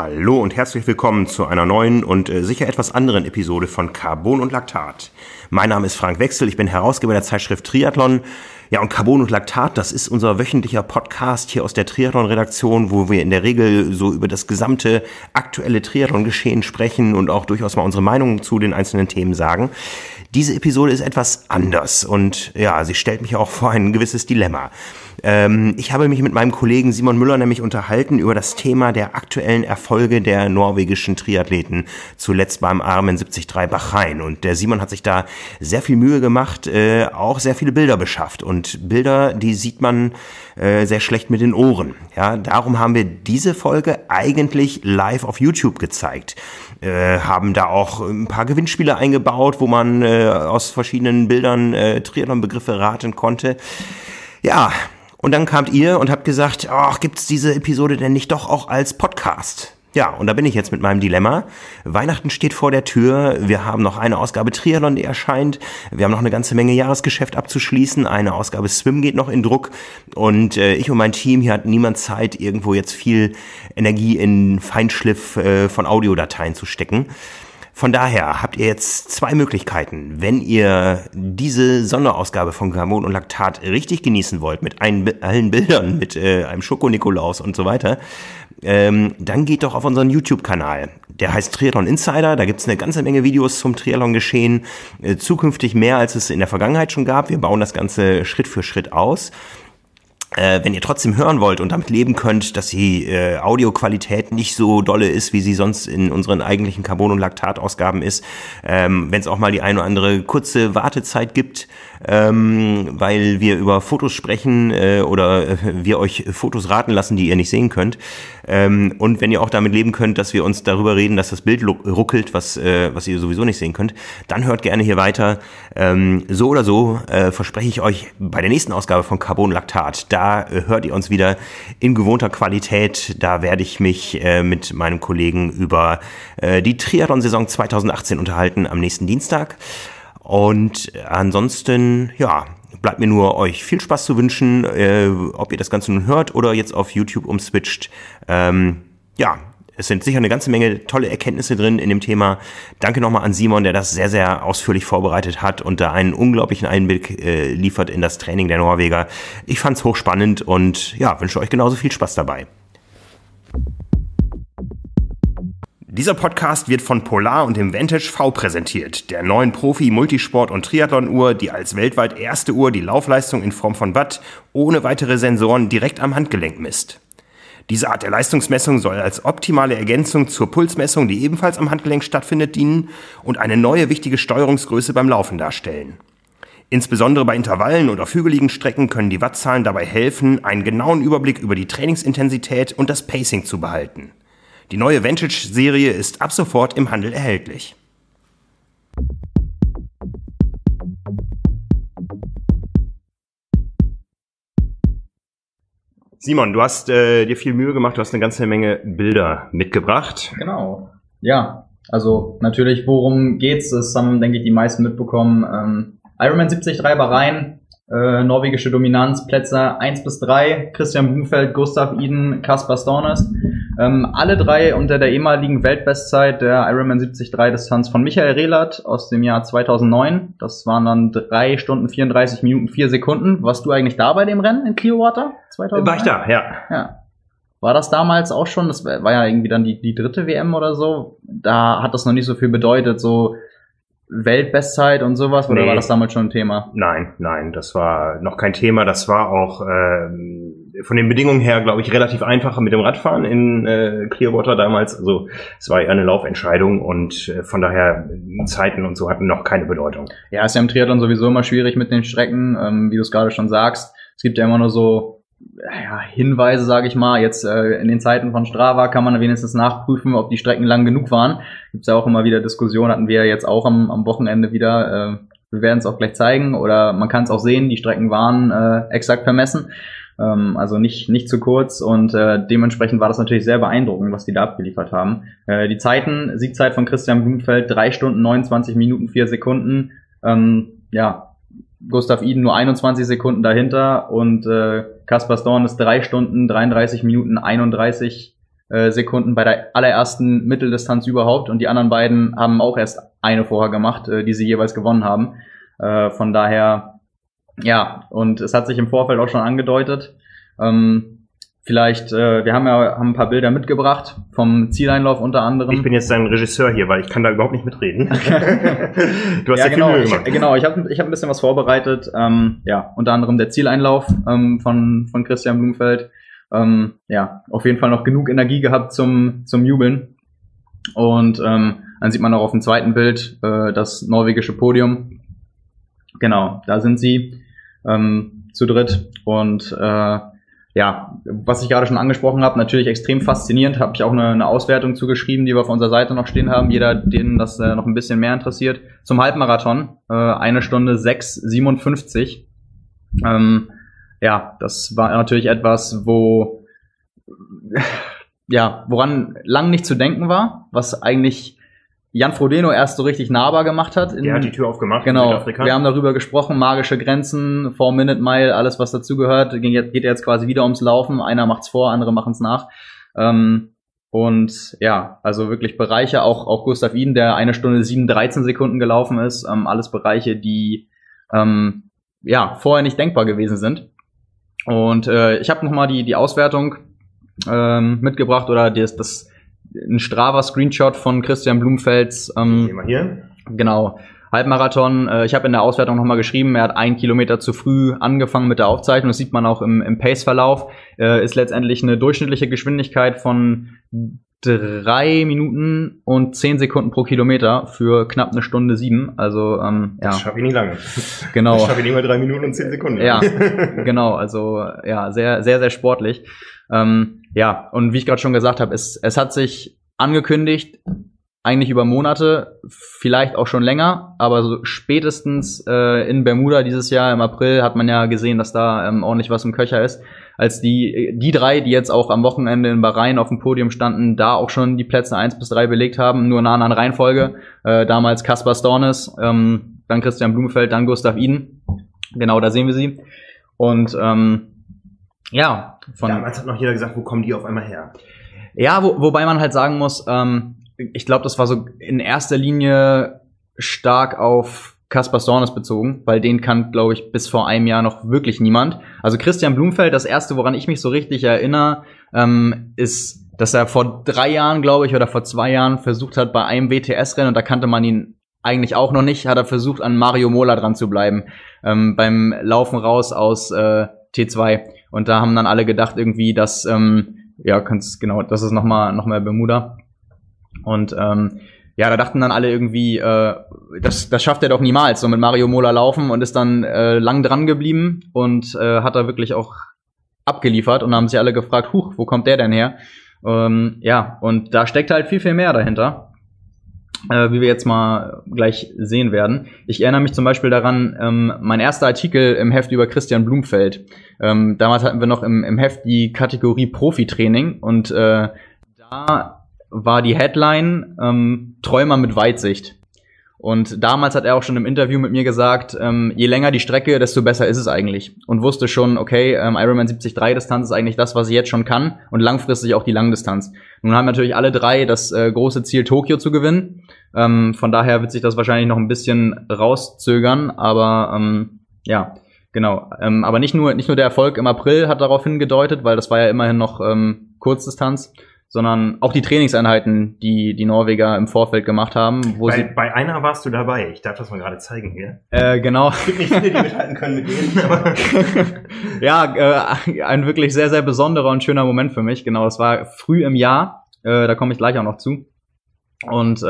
Hallo und herzlich willkommen zu einer neuen und sicher etwas anderen Episode von Carbon und Laktat. Mein Name ist Frank Wechsel, ich bin Herausgeber der Zeitschrift Triathlon. Ja, und Carbon und Laktat, das ist unser wöchentlicher Podcast hier aus der Triathlon-Redaktion, wo wir in der Regel so über das gesamte aktuelle Triathlon-Geschehen sprechen und auch durchaus mal unsere Meinung zu den einzelnen Themen sagen. Diese Episode ist etwas anders und ja, sie stellt mich auch vor ein gewisses Dilemma. Ich habe mich mit meinem Kollegen Simon Müller nämlich unterhalten über das Thema der aktuellen Erfolge der norwegischen Triathleten, zuletzt beim Ironman 73 Bahrain. Und der Simon hat sich da sehr viel Mühe gemacht, auch sehr viele Bilder beschafft. Und Bilder, die sieht man sehr schlecht mit den Ohren. Ja, darum haben wir diese Folge eigentlich live auf YouTube gezeigt. Haben da auch ein paar Gewinnspiele eingebaut, wo man aus verschiedenen Bildern Triathlon-Begriffe raten konnte. Ja, und dann kamt ihr und habt gesagt, ach, gibt's diese Episode denn nicht doch auch als Podcast? Ja, und da bin ich jetzt mit meinem Dilemma. Weihnachten steht vor der Tür. Wir haben noch eine Ausgabe Triathlon, die erscheint. Wir haben noch eine ganze Menge Jahresgeschäft abzuschließen. Eine Ausgabe Swim geht noch in Druck. Und ich und mein Team, hier hat niemand Zeit, irgendwo jetzt viel Energie in Feinschliff von Audiodateien zu stecken. Von daher habt ihr jetzt zwei Möglichkeiten. Wenn ihr diese Sonderausgabe von Carbon und Laktat richtig genießen wollt, mit allen Bildern, mit einem Schoko-Nikolaus und so weiter, dann geht doch auf unseren YouTube-Kanal. Der heißt Triathlon Insider. Da gibt's eine ganze Menge Videos zum Triathlon-Geschehen. Zukünftig mehr, als es in der Vergangenheit schon gab. Wir bauen das Ganze Schritt für Schritt aus. Wenn ihr trotzdem hören wollt und damit leben könnt, dass die Audioqualität nicht so dolle ist, wie sie sonst in unseren eigentlichen Carbon- und Laktat-Ausgaben ist, wenn es auch mal die eine oder andere kurze Wartezeit gibt, weil wir über Fotos sprechen oder wir euch Fotos raten lassen, die ihr nicht sehen könnt. Und wenn ihr auch damit leben könnt, dass wir uns darüber reden, dass das Bild ruckelt, was ihr sowieso nicht sehen könnt, dann hört gerne hier weiter. So oder so verspreche ich euch bei der nächsten Ausgabe von Carbon und Laktat, da hört ihr uns wieder in gewohnter Qualität. Da werde ich mich mit meinem Kollegen über die Triathlon-Saison 2018 unterhalten am nächsten Dienstag. Und ansonsten, ja, bleibt mir nur, euch viel Spaß zu wünschen, ob ihr das Ganze nun hört oder jetzt auf YouTube umswitcht. Ja, es sind sicher eine ganze Menge tolle Erkenntnisse drin in dem Thema. Danke nochmal an Simon, der das sehr, sehr ausführlich vorbereitet hat und da einen unglaublichen Einblick liefert in das Training der Norweger. Ich fand's hochspannend und ja, wünsche euch genauso viel Spaß dabei. Dieser Podcast wird von Polar und dem Vantage V präsentiert, der neuen Profi-Multisport- und Triathlon-Uhr, die als weltweit erste Uhr die Laufleistung in Form von Watt ohne weitere Sensoren direkt am Handgelenk misst. Diese Art der Leistungsmessung soll als optimale Ergänzung zur Pulsmessung, die ebenfalls am Handgelenk stattfindet, dienen und eine neue wichtige Steuerungsgröße beim Laufen darstellen. Insbesondere bei Intervallen und auf hügeligen Strecken können die Wattzahlen dabei helfen, einen genauen Überblick über die Trainingsintensität und das Pacing zu behalten. Die neue Vantage-Serie ist ab sofort im Handel erhältlich. Simon, du hast dir viel Mühe gemacht, du hast eine ganze Menge Bilder mitgebracht. Genau, ja, also natürlich, worum geht's, das haben, denke ich, die meisten mitbekommen. Ironman 73 Bahrain, norwegische Dominanz, Plätze 1 bis 3, Christian Blumfeld, Gustav Iden, Kaspar Stornes. Alle drei unter der ehemaligen Weltbestzeit der Ironman 73 Distanz von Michael Rehlert aus dem Jahr 2009. Das waren dann 3 Stunden 34 Minuten 4 Sekunden. Warst du eigentlich da bei dem Rennen in Clearwater 2009? War ich da, ja. War das damals auch schon? Das war ja irgendwie dann die dritte WM oder so. Da hat das noch nicht so viel bedeutet, so Weltbestzeit und sowas, oder war das damals schon ein Thema? Nein, das war noch kein Thema. Das war auch von den Bedingungen her, glaube ich, relativ einfacher mit dem Radfahren in Clearwater damals. Also es war ja eine Laufentscheidung und von daher Zeiten und so hatten noch keine Bedeutung. Ja, ist ja im Triathlon sowieso immer schwierig mit den Strecken, wie du es gerade schon sagst. Es gibt ja immer nur so Hinweise, sage ich mal. Jetzt in den Zeiten von Strava kann man wenigstens nachprüfen, ob die Strecken lang genug waren. Gibt's ja auch immer wieder Diskussionen, hatten wir jetzt auch am Wochenende wieder. Wir werden es auch gleich zeigen oder man kann es auch sehen, die Strecken waren exakt vermessen. Also nicht zu kurz und dementsprechend war das natürlich sehr beeindruckend, was die da abgeliefert haben. Die Zeiten, Siegzeit von Christian Blumfeld 3 Stunden 29 Minuten 4 Sekunden. Gustav Iden nur 21 Sekunden dahinter und Kaspar Stornes 3 Stunden 33 Minuten 31 Sekunden bei der allerersten Mitteldistanz überhaupt und die anderen beiden haben auch erst eine vorher gemacht, die sie jeweils gewonnen haben. Von daher, ja, und es hat sich im Vorfeld auch schon angedeutet. Vielleicht, wir haben ein paar Bilder mitgebracht vom Zieleinlauf unter anderem. Ich bin jetzt dein Regisseur hier, weil ich kann da überhaupt nicht mitreden. Du hast ja genau, viel Mühe gemacht. Ich hab ein bisschen was vorbereitet. Unter anderem der Zieleinlauf von Christian Blumfeld. Auf jeden Fall noch genug Energie gehabt zum Jubeln. Und dann sieht man auch auf dem zweiten Bild das norwegische Podium. Genau, da sind sie zu dritt und was ich gerade schon angesprochen habe, natürlich extrem faszinierend, habe ich auch eine Auswertung zugeschrieben, die wir auf unserer Seite noch stehen haben, jeder, den das noch ein bisschen mehr interessiert. Zum Halbmarathon, 1 Stunde 6:57. Das war natürlich etwas, woran lang nicht zu denken war, was eigentlich Jan Frodeno erst so richtig nahbar gemacht hat. Der hat die Tür aufgemacht. Genau, in Südafrika. Wir haben darüber gesprochen, magische Grenzen, 4-Minute-Mile, alles was dazugehört, geht jetzt quasi wieder ums Laufen. Einer macht's vor, andere machen's nach. Also wirklich Bereiche, auch Gustav Iden, der 1 Stunde 7:13 Sekunden gelaufen ist, alles Bereiche, die vorher nicht denkbar gewesen sind. Und ich habe nochmal die Auswertung mitgebracht oder ein Strava-Screenshot von Christian Blumfelds. Mal hier. Genau, Halbmarathon. Ich habe in der Auswertung nochmal geschrieben, er hat 1 Kilometer zu früh angefangen mit der Aufzeichnung. Das sieht man auch im Pace-Verlauf. Ist letztendlich eine durchschnittliche Geschwindigkeit von 3 Minuten und 10 Sekunden pro Kilometer für knapp 1 Stunde 7. Also, Das schaffe ich nicht lange. Genau. Das schaffe ich nicht mal 3 Minuten und 10 Sekunden. Ja, genau. Also, sehr, sehr, sehr sportlich. Und wie ich gerade schon gesagt habe, es hat sich angekündigt, eigentlich über Monate, vielleicht auch schon länger, aber so spätestens in Bermuda dieses Jahr im April hat man ja gesehen, dass da ordentlich was im Köcher ist, als die drei, die jetzt auch am Wochenende in Bahrain auf dem Podium standen, da auch schon die Plätze 1 bis 3 belegt haben, nur in einer anderen Reihenfolge. Damals Kaspar Stornes, dann Christian Blumfeld, dann Gustav Iden. Genau, da sehen wir sie. Und damals hat noch jeder gesagt, wo kommen die auf einmal her? Ja, wobei man halt sagen muss, ich glaube, das war so in erster Linie stark auf Kaspar Stornes bezogen, weil den kannte, glaube ich, bis vor einem Jahr noch wirklich niemand. Also Christian Blumfeld, das erste, woran ich mich so richtig erinnere, ist, dass er vor 3 Jahren, glaube ich, oder vor 2 Jahren versucht hat bei einem WTS-Rennen, und da kannte man ihn eigentlich auch noch nicht, hat er versucht, an Mario Mola dran zu bleiben, beim Laufen raus aus T2. Und da haben dann alle gedacht irgendwie, dass, das ist nochmal Bermuda. Und da dachten dann alle irgendwie, das schafft er doch niemals, so mit Mario Mola laufen, und ist dann lang dran geblieben und hat da wirklich auch abgeliefert, und dann haben sich alle gefragt, wo kommt der denn her? Und da steckt halt viel, viel mehr dahinter, wie wir jetzt mal gleich sehen werden. Ich erinnere mich zum Beispiel daran, mein erster Artikel im Heft über Christian Blumfeld. Damals hatten wir noch im Heft die Kategorie Profitraining, und da war die Headline Träumer mit Weitsicht. Und damals hat er auch schon im Interview mit mir gesagt, je länger die Strecke, desto besser ist es eigentlich. Und wusste schon, okay, Ironman 73-Distanz ist eigentlich das, was ich jetzt schon kann, und langfristig auch die Langdistanz. Nun haben natürlich alle drei das große Ziel, Tokio zu gewinnen. Von daher wird sich das wahrscheinlich noch ein bisschen rauszögern, aber genau. Aber nicht nur der Erfolg im April hat darauf hingedeutet, weil das war ja immerhin noch Kurzdistanz, sondern auch die Trainingseinheiten, die Norweger im Vorfeld gemacht haben. Bei einer warst du dabei. Ich darf das mal gerade zeigen hier. Genau. Es gibt nicht viele, die mithalten können mit denen. Aber ein wirklich sehr, sehr besonderer und schöner Moment für mich. Genau, es war früh im Jahr. Da komme ich gleich auch noch zu. Und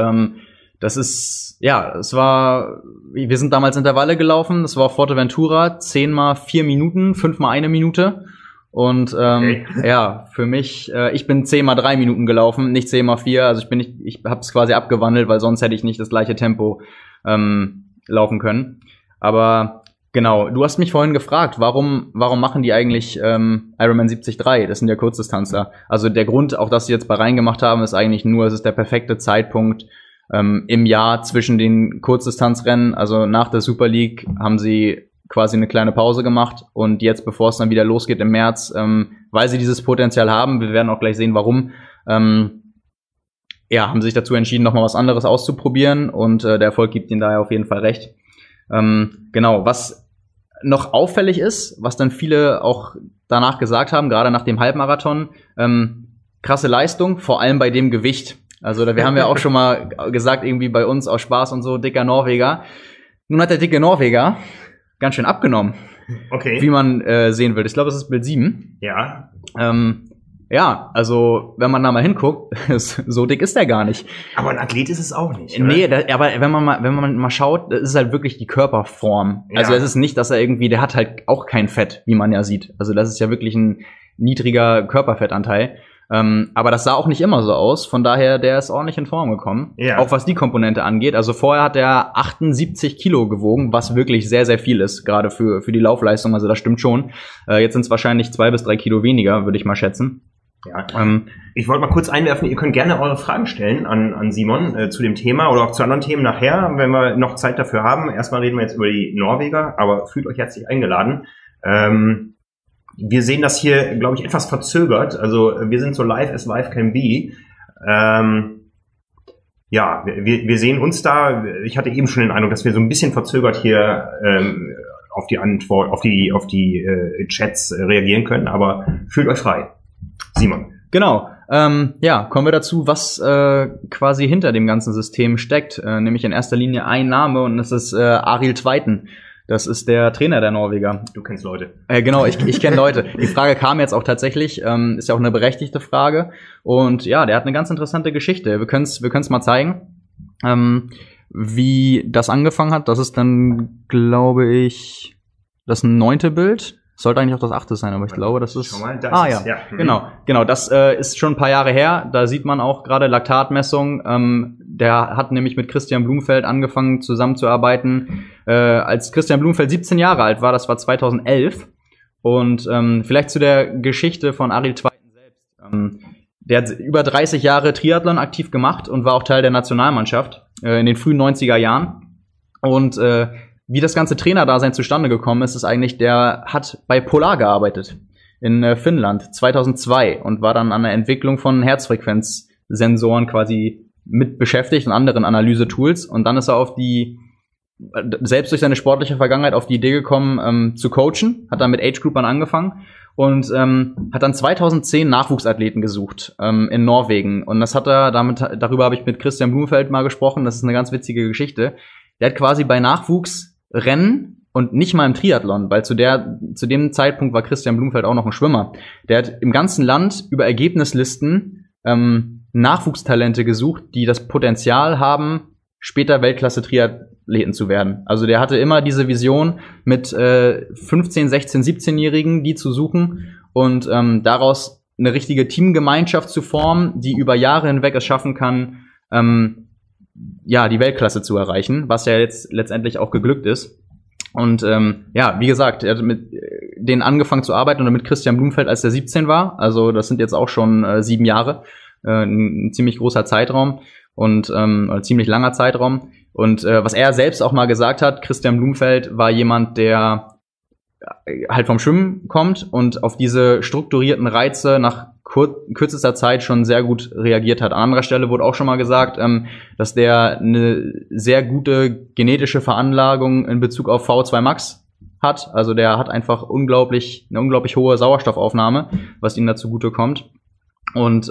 wir sind damals Intervalle gelaufen. Das war auf Fuerteventura. 10 mal 4 Minuten, 5 mal 1 Minute. Und für mich, ich bin 10 mal 3 Minuten gelaufen, nicht 10 mal 4. Also ich habe es quasi abgewandelt, weil sonst hätte ich nicht das gleiche Tempo laufen können. Aber genau, du hast mich vorhin gefragt, warum machen die eigentlich Ironman 73? Das sind ja Kurzdistanzler. Also der Grund, auch dass sie jetzt Bahrain gemacht haben, ist eigentlich nur, es ist der perfekte Zeitpunkt im Jahr zwischen den Kurzdistanzrennen. Also nach der Super League haben sie quasi eine kleine Pause gemacht, und jetzt, bevor es dann wieder losgeht im März, weil sie dieses Potenzial haben, wir werden auch gleich sehen, warum, haben sich dazu entschieden, nochmal was anderes auszuprobieren und der Erfolg gibt ihnen daher auf jeden Fall recht. Genau, was noch auffällig ist, was dann viele auch danach gesagt haben, gerade nach dem Halbmarathon, krasse Leistung, vor allem bei dem Gewicht. Also wir haben ja auch schon mal gesagt, irgendwie bei uns aus Spaß und so, dicker Norweger. Nun hat der dicke Norweger ganz schön abgenommen. Okay. Wie man sehen will. Ich glaube, es ist Bild 7. Ja. Ja, also wenn man da mal hinguckt, so dick ist der gar nicht. Aber ein Athlet ist es auch nicht. Nee, aber wenn man mal schaut, das ist halt wirklich die Körperform. Ja. Also es ist nicht, dass er irgendwie, der hat halt auch kein Fett, wie man ja sieht. Also das ist ja wirklich ein niedriger Körperfettanteil. Aber das sah auch nicht immer so aus. Von daher, der ist ordentlich in Form gekommen. Ja. Auch was die Komponente angeht. Also vorher hat er 78 Kilo gewogen, was wirklich sehr, sehr viel ist, gerade für die Laufleistung. Also das stimmt schon. Jetzt sind es wahrscheinlich 2 bis 3 Kilo weniger, würde ich mal schätzen. Ja. Ich wollte mal kurz einwerfen, ihr könnt gerne eure Fragen stellen an Simon zu dem Thema oder auch zu anderen Themen nachher, wenn wir noch Zeit dafür haben. Erstmal reden wir jetzt über die Norweger, aber fühlt euch herzlich eingeladen. Wir sehen das hier, glaube ich, etwas verzögert. Also wir sind so live as live can be. Ja, wir sehen uns da. Ich hatte eben schon den Eindruck, dass wir so ein bisschen verzögert hier auf die Antwort, auf die Chats reagieren können. Aber fühlt euch frei. Simon. Genau. Kommen wir dazu, was quasi hinter dem ganzen System steckt. Nämlich in erster Linie ein Name und das ist Arild Tveiten. Das ist der Trainer der Norweger. Du kennst Leute. Genau, ich kenne Leute. Die Frage kam jetzt auch tatsächlich, ist ja auch eine berechtigte Frage. Und ja, der hat eine ganz interessante Geschichte. Wir können's mal zeigen, wie das angefangen hat. Das ist dann, glaube ich, das 9. Bild. Sollte eigentlich auch das 8. sein, aber ich glaube, das ist... Schau mal, da ist es, ja. Genau, das ist schon ein paar Jahre her. Da sieht man auch gerade Laktatmessung. Der hat nämlich mit Christian Blumfeld angefangen zusammenzuarbeiten. Als Christian Blumfeld 17 Jahre alt war, das war 2011. Und vielleicht zu der Geschichte von Arild Tveiten selbst. Der hat über 30 Jahre Triathlon aktiv gemacht und war auch Teil der Nationalmannschaft in den frühen 90er Jahren. Und wie das ganze Trainerdasein zustande gekommen ist, ist eigentlich, der hat bei Polar gearbeitet in Finnland 2002 und war dann an der Entwicklung von Herzfrequenzsensoren quasi mit beschäftigt und anderen Analysetools. Und dann ist er selbst durch seine sportliche Vergangenheit auf die Idee gekommen, zu coachen, hat dann mit Age-Groupern angefangen und hat dann 2010 Nachwuchsathleten gesucht in Norwegen. Und das hat er darüber habe ich mit Christian Blumfeld mal gesprochen, das ist eine ganz witzige Geschichte. Der hat quasi bei Nachwuchsrennen und nicht mal im Triathlon, weil zu dem Zeitpunkt war Christian Blumfeld auch noch ein Schwimmer. Der hat im ganzen Land über Ergebnislisten Nachwuchstalente gesucht, die das Potenzial haben, später Weltklasse-Triathleten zu werden. Also der hatte immer diese Vision, mit 15, 16, 17-Jährigen die zu suchen und daraus eine richtige Teamgemeinschaft zu formen, die über Jahre hinweg es schaffen kann, die Weltklasse zu erreichen, was ja jetzt letztendlich auch geglückt ist. Und wie gesagt, er hat mit denen angefangen zu arbeiten oder mit Christian Blumfeld, als er 17 war. Also das sind jetzt auch schon 7 Jahre, ein ziemlich großer Zeitraum und ziemlich langer Zeitraum. Und was er selbst auch mal gesagt hat, Christian Blumfeld war jemand, der halt vom Schwimmen kommt und auf diese strukturierten Reize nach kürzester Zeit schon sehr gut reagiert hat. An anderer Stelle wurde auch schon mal gesagt, dass der eine sehr gute genetische Veranlagung in Bezug auf VO2 Max hat. Also der hat einfach eine unglaublich hohe Sauerstoffaufnahme, was ihm dazu zugute kommt. Und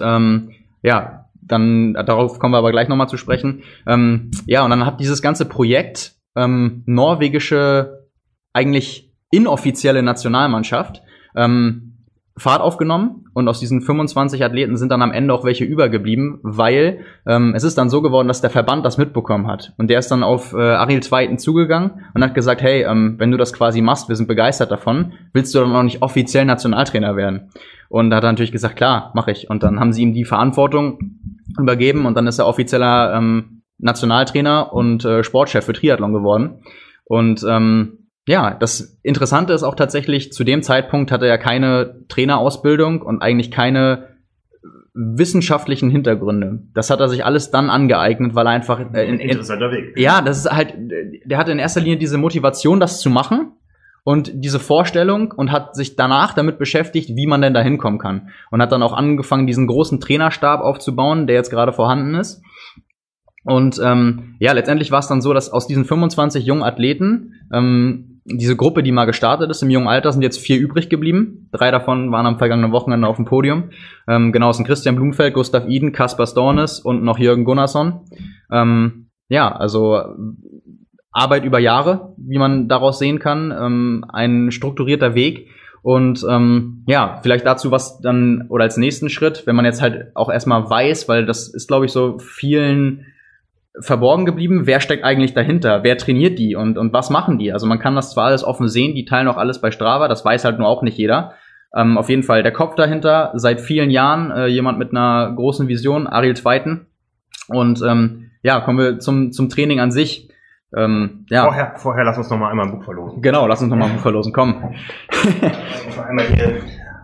dann darauf kommen wir aber gleich nochmal zu sprechen. Und dann hat dieses ganze Projekt norwegische, eigentlich inoffizielle Nationalmannschaft Fahrt aufgenommen und aus diesen 25 Athleten sind dann am Ende auch welche übergeblieben, weil es ist dann so geworden, dass der Verband das mitbekommen hat. Und der ist dann auf Arild Tveiten zugegangen und hat gesagt, hey, wenn du das quasi machst, wir sind begeistert davon, willst du dann auch nicht offiziell Nationaltrainer werden? Und da hat er natürlich gesagt, klar, mache ich. Und dann haben sie ihm die Verantwortung übergeben und dann ist er offizieller Nationaltrainer und Sportchef für Triathlon geworden. Und das Interessante ist auch tatsächlich, zu dem Zeitpunkt hatte er keine Trainerausbildung und eigentlich keine wissenschaftlichen Hintergründe. Das hat er sich alles dann angeeignet, weil er einfach interessanter Weg. Ja, das ist halt, der hatte in erster Linie diese Motivation, das zu machen. und diese Vorstellung und hat sich danach damit beschäftigt, wie man denn da hinkommen kann. Und hat dann auch angefangen, diesen großen Trainerstab aufzubauen, der jetzt gerade vorhanden ist. Und letztendlich war es dann so, dass aus diesen 25 jungen Athleten diese Gruppe, die mal gestartet ist im jungen Alter, sind jetzt 4 übrig geblieben. 3 davon waren am vergangenen Wochenende auf dem Podium. Genau, es sind Christian Blumfeld, Gustav Iden, Kaspar Stornes und noch Jürgen Gunnarsson. Also Arbeit über Jahre, wie man daraus sehen kann, ein strukturierter Weg. Und vielleicht dazu was dann, oder als nächsten Schritt, wenn man jetzt halt auch erstmal weiß, weil das ist, glaube ich, so vielen verborgen geblieben, wer steckt eigentlich dahinter, wer trainiert die und was machen die? Also man kann das zwar alles offen sehen, die teilen auch alles bei Strava, das weiß halt nur auch nicht jeder. Auf jeden Fall der Kopf dahinter, seit vielen Jahren jemand mit einer großen Vision, Ariel Zweiten. Und kommen wir zum Training an sich. Vorher lass uns noch mal einmal ein Buch verlosen. Genau, lass uns noch mal ein Buch verlosen, komm. Einmal hier.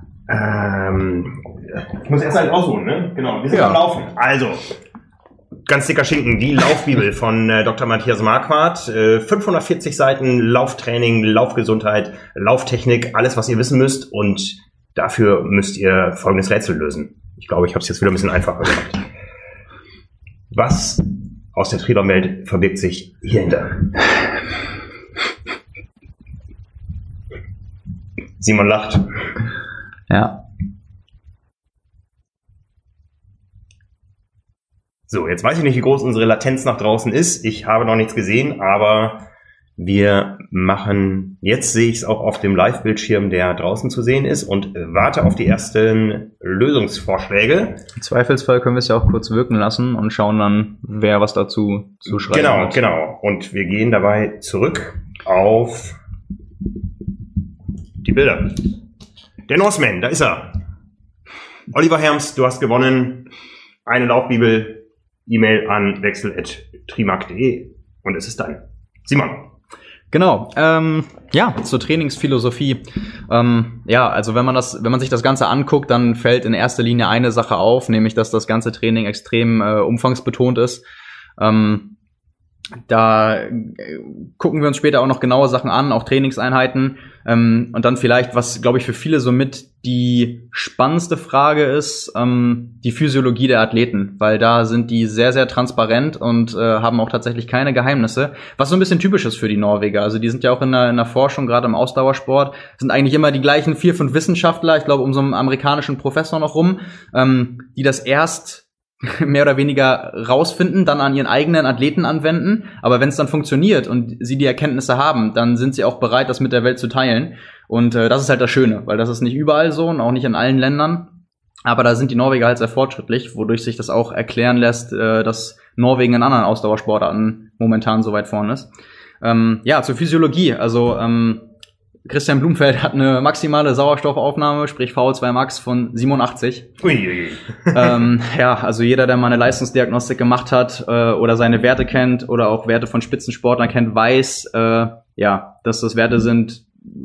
Ich muss erst halt ausholen, ne? Genau, wir sind am Laufen. Also, ganz dicker Schinken, die Laufbibel von Dr. Matthias Marquardt. 540 Seiten Lauftraining, Laufgesundheit, Lauftechnik, alles, was ihr wissen müsst. Und dafür müsst ihr folgendes Rätsel lösen. Ich glaube, ich habe es jetzt wieder ein bisschen einfacher gemacht. Was aus der Triathlon-Welt verbirgt sich hierhinter? Simon lacht. Ja. So, jetzt weiß ich nicht, wie groß unsere Latenz nach draußen ist. Ich habe noch nichts gesehen, aber wir machen, jetzt sehe ich es auch auf dem Live-Bildschirm, der draußen zu sehen ist, und warte auf die ersten Lösungsvorschläge. Im Zweifelsfall können wir es ja auch kurz wirken lassen und schauen dann, wer was dazu zu schreiben hat. Genau. Und wir gehen dabei zurück auf die Bilder. Der Norseman, da ist er. Oliver Herms, du hast gewonnen. Eine Laufbibel, E-Mail an wechsel@trimark.de und es ist dein. Simon. Genau, zur Trainingsphilosophie. Also wenn man sich das Ganze anguckt, dann fällt in erster Linie eine Sache auf, nämlich dass das ganze Training extrem umfangsbetont ist. Da gucken wir uns später auch noch genaue Sachen an, auch Trainingseinheiten. Und dann vielleicht, was, glaube ich, für viele somit die spannendste Frage ist, die Physiologie der Athleten. Weil da sind die sehr, sehr transparent und haben auch tatsächlich keine Geheimnisse. Was so ein bisschen typisch ist für die Norweger. Also die sind ja auch in der Forschung, gerade im Ausdauersport, sind eigentlich immer die gleichen 4, 5 Wissenschaftler, ich glaube um so einen amerikanischen Professor noch rum, die das erst mehr oder weniger rausfinden, dann an ihren eigenen Athleten anwenden. Aber wenn es dann funktioniert und sie die Erkenntnisse haben, dann sind sie auch bereit, das mit der Welt zu teilen. Und das ist halt das Schöne, weil das ist nicht überall so und auch nicht in allen Ländern. Aber da sind die Norweger halt sehr fortschrittlich, wodurch sich das auch erklären lässt, dass Norwegen in anderen Ausdauersportarten momentan so weit vorne ist. Zur Physiologie. Also Christian Blumfeld hat eine maximale Sauerstoffaufnahme, sprich VO2 Max von 87. Ui. Also jeder, der mal eine Leistungsdiagnostik gemacht hat oder seine Werte kennt oder auch Werte von Spitzensportlern kennt, weiß, dass das Werte sind,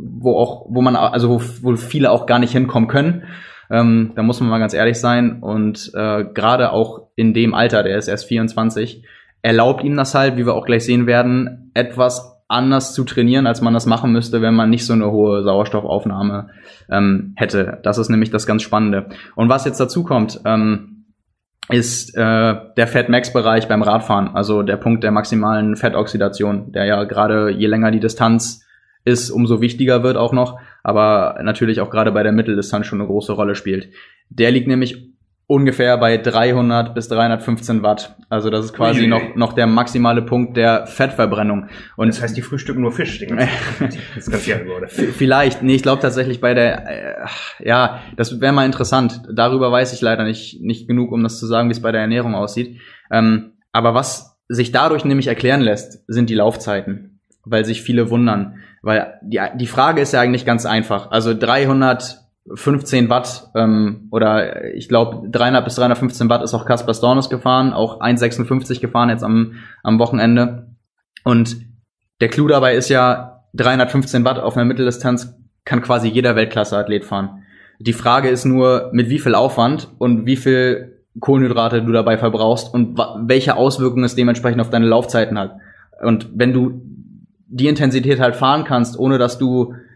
wo viele auch gar nicht hinkommen können. Da muss man mal ganz ehrlich sein. Und gerade auch in dem Alter, der ist erst 24, erlaubt ihm das halt, wie wir auch gleich sehen werden, etwas anders zu trainieren, als man das machen müsste, wenn man nicht so eine hohe Sauerstoffaufnahme hätte. Das ist nämlich das ganz Spannende. Und was jetzt dazu kommt, ist der Fat-Max-Bereich beim Radfahren, also der Punkt der maximalen Fettoxidation, der ja gerade je länger die Distanz ist, umso wichtiger wird auch noch, aber natürlich auch gerade bei der Mitteldistanz schon eine große Rolle spielt. Der liegt nämlich ungefähr bei 300 bis 315 Watt. Also das ist quasi noch der maximale Punkt der Fettverbrennung. Und das heißt, die frühstücken nur Fisch. Das ganze Jahr über, oder? Vielleicht. Nee, ich glaube tatsächlich bei der, das wäre mal interessant. Darüber weiß ich leider nicht genug, um das zu sagen, wie es bei der Ernährung aussieht. Aber was sich dadurch nämlich erklären lässt, sind die Laufzeiten. Weil sich viele wundern. Weil die Frage ist ja eigentlich ganz einfach. Also 315 Watt oder ich glaube 300 bis 315 Watt ist auch Kaspar Stornes gefahren, auch 1,56 gefahren jetzt am Wochenende. Und der Clou dabei ist ja, 315 Watt auf einer Mitteldistanz kann quasi jeder Weltklasse-Athlet fahren. Die Frage ist nur, mit wie viel Aufwand und wie viel Kohlenhydrate du dabei verbrauchst und welche Auswirkungen es dementsprechend auf deine Laufzeiten hat. Und wenn du die Intensität halt fahren kannst, ohne dass du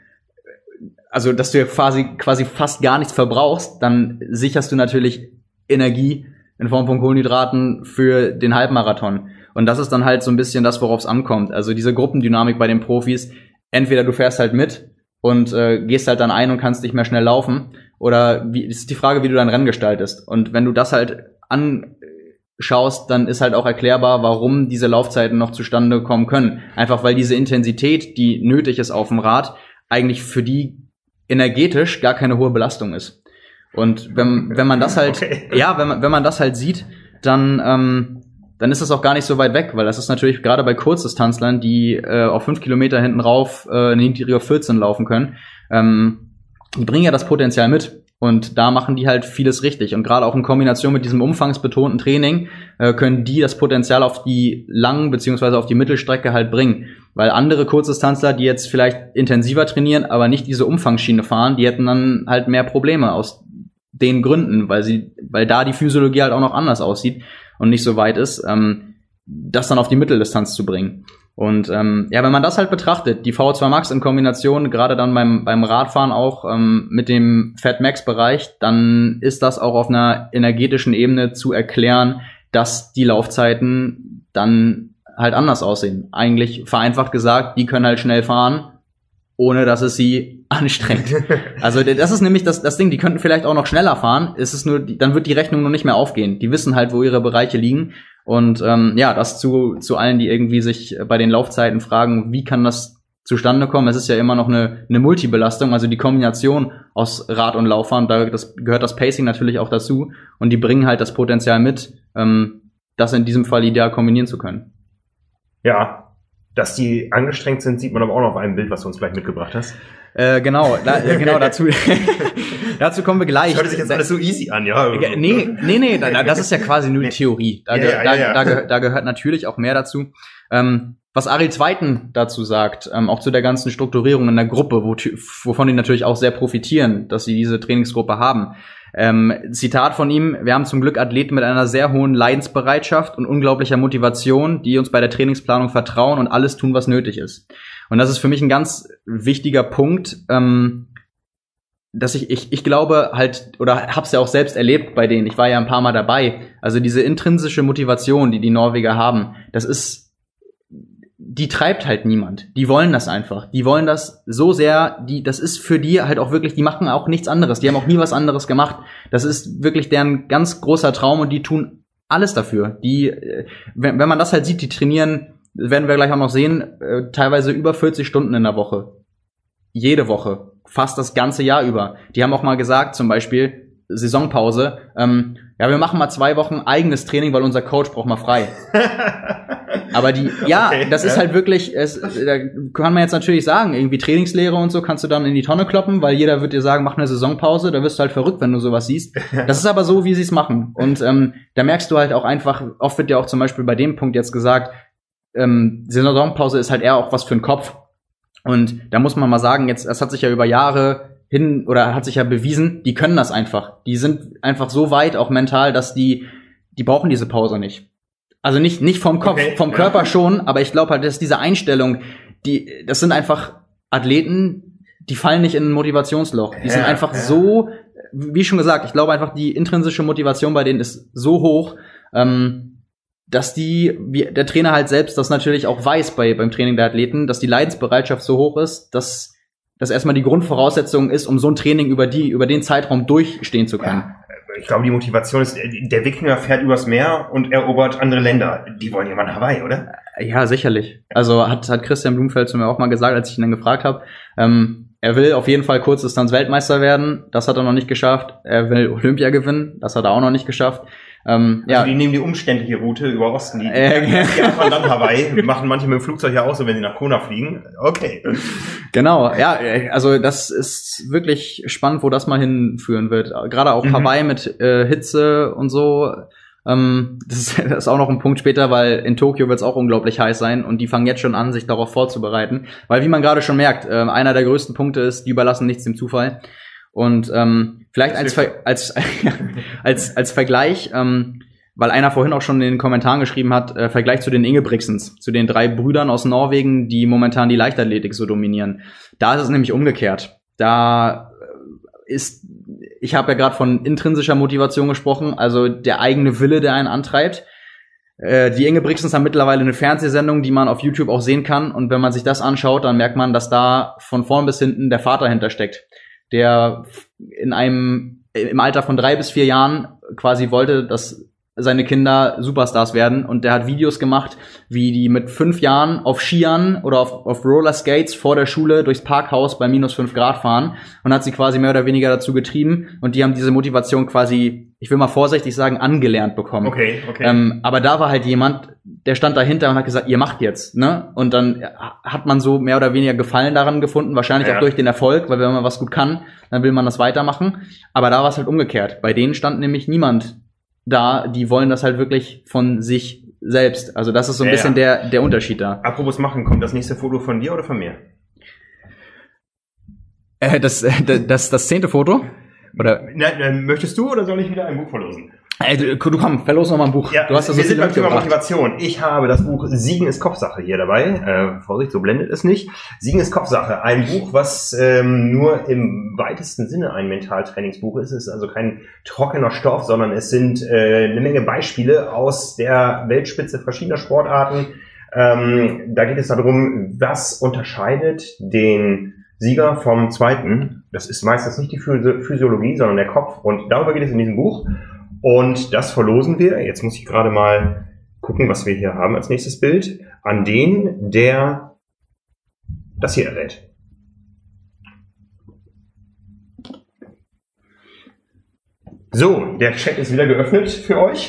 also dass du ja quasi fast gar nichts verbrauchst, dann sicherst du natürlich Energie in Form von Kohlenhydraten für den Halbmarathon. Und das ist dann halt so ein bisschen das, worauf es ankommt. Also diese Gruppendynamik bei den Profis, entweder du fährst halt mit und gehst halt dann ein und kannst nicht mehr schnell laufen, oder ist die Frage, wie du dein Rennen gestaltest. Und wenn du das halt anschaust, dann ist halt auch erklärbar, warum diese Laufzeiten noch zustande kommen können. Einfach weil diese Intensität, die nötig ist auf dem Rad, eigentlich für die energetisch gar keine hohe Belastung ist. Und wenn man das halt, wenn man das halt sieht, dann ist das auch gar nicht so weit weg, weil das ist natürlich gerade bei Kurzdistanzlern, die auf 5 Kilometer hinten rauf eine niedrige 14 laufen können, die bringen ja das Potenzial mit. Und da machen die halt vieles richtig. Und gerade auch in Kombination mit diesem umfangsbetonten Training können die das Potenzial auf die langen beziehungsweise auf die Mittelstrecke halt bringen. Weil andere Kurzdistanzler, die jetzt vielleicht intensiver trainieren, aber nicht diese Umfangsschiene fahren, die hätten dann halt mehr Probleme aus den Gründen, weil da die Physiologie halt auch noch anders aussieht und nicht so weit ist, das dann auf die Mitteldistanz zu bringen. Und wenn man das halt betrachtet, die VO2 Max in Kombination, gerade dann beim Radfahren auch mit dem Fat Max Bereich, dann ist das auch auf einer energetischen Ebene zu erklären, dass die Laufzeiten dann halt anders aussehen. Eigentlich vereinfacht gesagt, die können halt schnell fahren, ohne dass es sie anstrengt. Also das ist nämlich das Ding, die könnten vielleicht auch noch schneller fahren, dann wird die Rechnung noch nicht mehr aufgehen. Die wissen halt, wo ihre Bereiche liegen. Und das zu allen, die irgendwie sich bei den Laufzeiten fragen, wie kann das zustande kommen? Es ist ja immer noch eine Multibelastung, also die Kombination aus Rad- und Lauffahren, da gehört das Pacing natürlich auch dazu. Und die bringen halt das Potenzial mit, das in diesem Fall ideal kombinieren zu können. Ja, dass die angestrengt sind, sieht man aber auch noch auf einem Bild, was du uns gleich mitgebracht hast. Genau, dazu kommen wir gleich. Das hört sich jetzt alles so easy an, ja. Nee, das ist ja quasi nur die Theorie. Da gehört natürlich auch mehr dazu. Was Ariel Zweiten dazu sagt, auch zu der ganzen Strukturierung in der Gruppe, wovon die natürlich auch sehr profitieren, dass sie diese Trainingsgruppe haben. Zitat von ihm: Wir haben zum Glück Athleten mit einer sehr hohen Leidensbereitschaft und unglaublicher Motivation, die uns bei der Trainingsplanung vertrauen und alles tun, was nötig ist. Und das ist für mich ein ganz wichtiger Punkt, dass ich glaube halt, oder hab's ja auch selbst erlebt bei denen, ich war ja ein paar Mal dabei, also diese intrinsische Motivation, die Norweger haben, die treibt halt niemand. Die wollen das einfach. Die wollen das so sehr, das ist für die halt auch wirklich, die machen auch nichts anderes. Die haben auch nie was anderes gemacht. Das ist wirklich deren ganz großer Traum und die tun alles dafür. Wenn man das halt sieht, die trainieren, werden wir gleich auch noch sehen, teilweise über 40 Stunden in der Woche. Jede Woche. Fast das ganze Jahr über. Die haben auch mal gesagt, zum Beispiel, Saisonpause, wir machen mal 2 Wochen eigenes Training, weil unser Coach braucht mal frei. Aber das ist halt wirklich, da kann man jetzt natürlich sagen, irgendwie Trainingslehre und so kannst du dann in die Tonne kloppen, weil jeder wird dir sagen, mach eine Saisonpause, da wirst du halt verrückt, wenn du sowas siehst. Das ist aber so, wie sie es machen. Und da merkst du halt auch einfach, oft wird ja auch zum Beispiel bei dem Punkt jetzt gesagt, Saisonpause ist halt eher auch was für den Kopf. Und da muss man mal sagen, jetzt, es hat sich ja über Jahre hat sich ja bewiesen, die können das einfach. Die sind einfach so weit, auch mental, dass die brauchen diese Pause nicht. Also nicht vom Kopf, vom Körper schon, aber ich glaube halt, dass diese Einstellung, das sind einfach Athleten, die fallen nicht in ein Motivationsloch. Die sind einfach so, wie schon gesagt, ich glaube einfach, die intrinsische Motivation bei denen ist so hoch, dass der Trainer halt selbst das natürlich auch weiß beim Training der Athleten, dass die Leidensbereitschaft so hoch ist, dass das erstmal die Grundvoraussetzung ist, um so ein Training über den Zeitraum durchstehen zu können. Ja, ich glaube, die Motivation ist, der Wikinger fährt übers Meer und erobert andere Länder. Die wollen ja mal nach Hawaii, oder? Ja, sicherlich. Also hat Christian Blumfeld zu mir auch mal gesagt, als ich ihn dann gefragt habe, er will auf jeden Fall Kurzdistanz-Weltmeister werden. Das hat er noch nicht geschafft. Er will Olympia gewinnen. Das hat er auch noch nicht geschafft. Die nehmen die umständliche Route über Osten, die fahren dann Hawaii, machen manche mit dem Flugzeug ja auch so, wenn sie nach Kona fliegen. Okay. Genau, ja, also das ist wirklich spannend, wo das mal hinführen wird. Gerade auch Hawaii mit Hitze und so. Das ist auch noch ein Punkt später, weil in Tokio wird es auch unglaublich heiß sein und die fangen jetzt schon an, sich darauf vorzubereiten. Weil, wie man gerade schon merkt, einer der größten Punkte ist, die überlassen nichts dem Zufall. Und vielleicht als Vergleich, weil einer vorhin auch schon in den Kommentaren geschrieben hat, Vergleich zu den Ingebrigtsens, zu den 3 Brüdern aus Norwegen, die momentan die Leichtathletik so dominieren. Da ist es nämlich umgekehrt. ich habe ja gerade von intrinsischer Motivation gesprochen, also der eigene Wille, der einen antreibt. Die Ingebrigtsens haben mittlerweile eine Fernsehsendung, die man auf YouTube auch sehen kann. Und wenn man sich das anschaut, dann merkt man, dass da von vorn bis hinten der Vater hintersteckt, der im Alter von 3 bis 4 Jahren quasi wollte, dass seine Kinder Superstars werden. Und der hat Videos gemacht, wie die mit 5 Jahren auf Skiern oder auf Rollerskates vor der Schule durchs Parkhaus bei minus 5 Grad fahren und hat sie quasi mehr oder weniger dazu getrieben. Und die haben diese Motivation quasi, ich will mal vorsichtig sagen, angelernt bekommen. Okay. Aber da war halt jemand, der stand dahinter und hat gesagt, ihr macht jetzt, ne? Und dann hat man so mehr oder weniger Gefallen daran gefunden, wahrscheinlich auch durch den Erfolg, weil wenn man was gut kann, dann will man das weitermachen. Aber da war es halt umgekehrt. Bei denen stand nämlich niemand da, die wollen das halt wirklich von sich selbst. Also das ist so ein bisschen der Unterschied da. Apropos machen, kommt das nächste Foto von dir oder von mir? Das 10. Foto? Oder? Möchtest du oder soll ich wieder ein Buch verlosen? Du komm, verlos noch mal ein Buch. Ja, du hast das wir sind beim Thema Motivation. Ich habe das Buch Siegen ist Kopfsache hier dabei. Vorsicht, so blendet es nicht. Siegen ist Kopfsache. Ein Buch, was nur im weitesten Sinne ein Mentaltrainingsbuch ist. Es ist also kein trockener Stoff, sondern es sind eine Menge Beispiele aus der Weltspitze verschiedener Sportarten. Da geht es darum, was unterscheidet den Sieger vom Zweiten. Das ist meistens nicht die Physiologie, sondern der Kopf. Und darüber geht es in diesem Buch. Und das verlosen wir. Jetzt muss ich gerade mal gucken, was wir hier haben als nächstes Bild. An den, der das hier errät. So, der Chat ist wieder geöffnet für euch.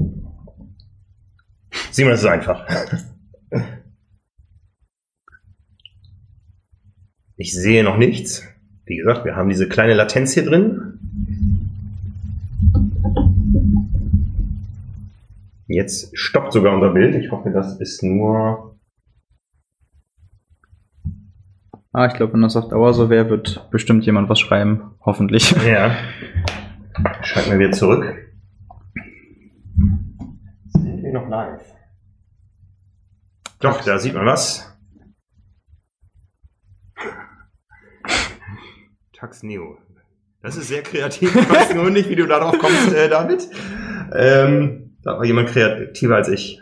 Simon, das ist einfach. Ich sehe noch nichts. Wie gesagt, wir haben diese kleine Latenz hier drin. Jetzt stoppt sogar unser Bild. Ich hoffe, das ist nur... Ich glaube, wenn das auf Dauer so wäre, wird bestimmt jemand was schreiben. Hoffentlich. Ja. Schreibt mir wieder zurück. Sind wir noch live? Doch, da sieht man was. Tax Neo. Das ist sehr kreativ. Ich weiß nur nicht, wie du darauf kommst, David. Da war jemand kreativer als ich.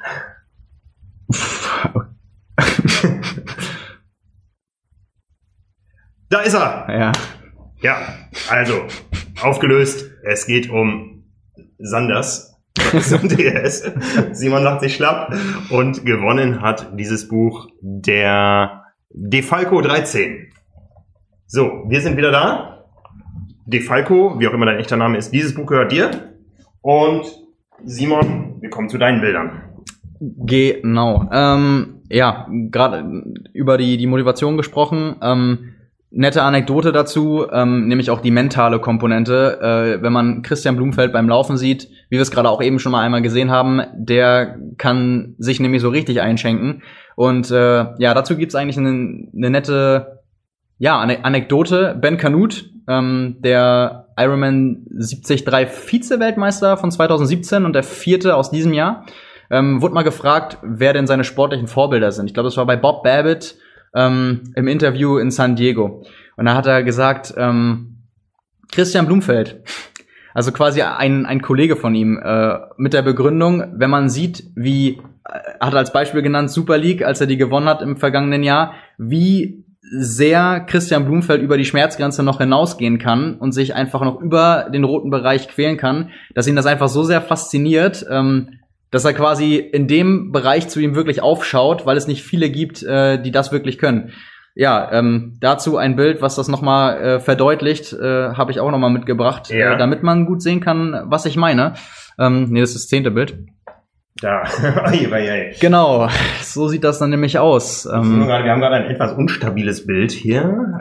Da ist er! Ja. Ja, also, aufgelöst. Es geht um Sanders. Das ist um DS. Simon lacht sich schlapp. Und gewonnen hat dieses Buch der DeFalco 13. So, wir sind wieder da. DeFalco, wie auch immer dein echter Name ist, dieses Buch gehört dir. Und Simon, wir kommen zu deinen Bildern. Genau. Ja, gerade über die Motivation gesprochen. Nette Anekdote dazu, nämlich auch die mentale Komponente. Wenn man Christian Blumfeld beim Laufen sieht, wie wir es gerade auch eben schon mal einmal gesehen haben, der kann sich nämlich so richtig einschenken. Und dazu gibt's eigentlich eine nette Anekdote. Ben Kanut, der Ironman 73 Vize-Weltmeister von 2017 und der 4. aus diesem Jahr, wurde mal gefragt, wer denn seine sportlichen Vorbilder sind. Ich glaube, das war bei Bob Babbitt im Interview in San Diego. Und da hat er gesagt, Christian Blumfeld, also quasi ein Kollege von ihm, mit der Begründung, wenn man sieht, hat als Beispiel genannt Super League, als er die gewonnen hat im vergangenen Jahr, wie sehr Christian Blumfeld über die Schmerzgrenze noch hinausgehen kann und sich einfach noch über den roten Bereich quälen kann, dass ihn das einfach so sehr fasziniert, dass er quasi in dem Bereich zu ihm wirklich aufschaut, weil es nicht viele gibt, die das wirklich können. Ja, dazu ein Bild, was das nochmal verdeutlicht, habe ich auch nochmal mitgebracht, damit man gut sehen kann, was ich meine. Das ist das 10. Bild. Da. Genau, so sieht das dann nämlich aus. Wir haben gerade ein etwas unstabiles Bild hier.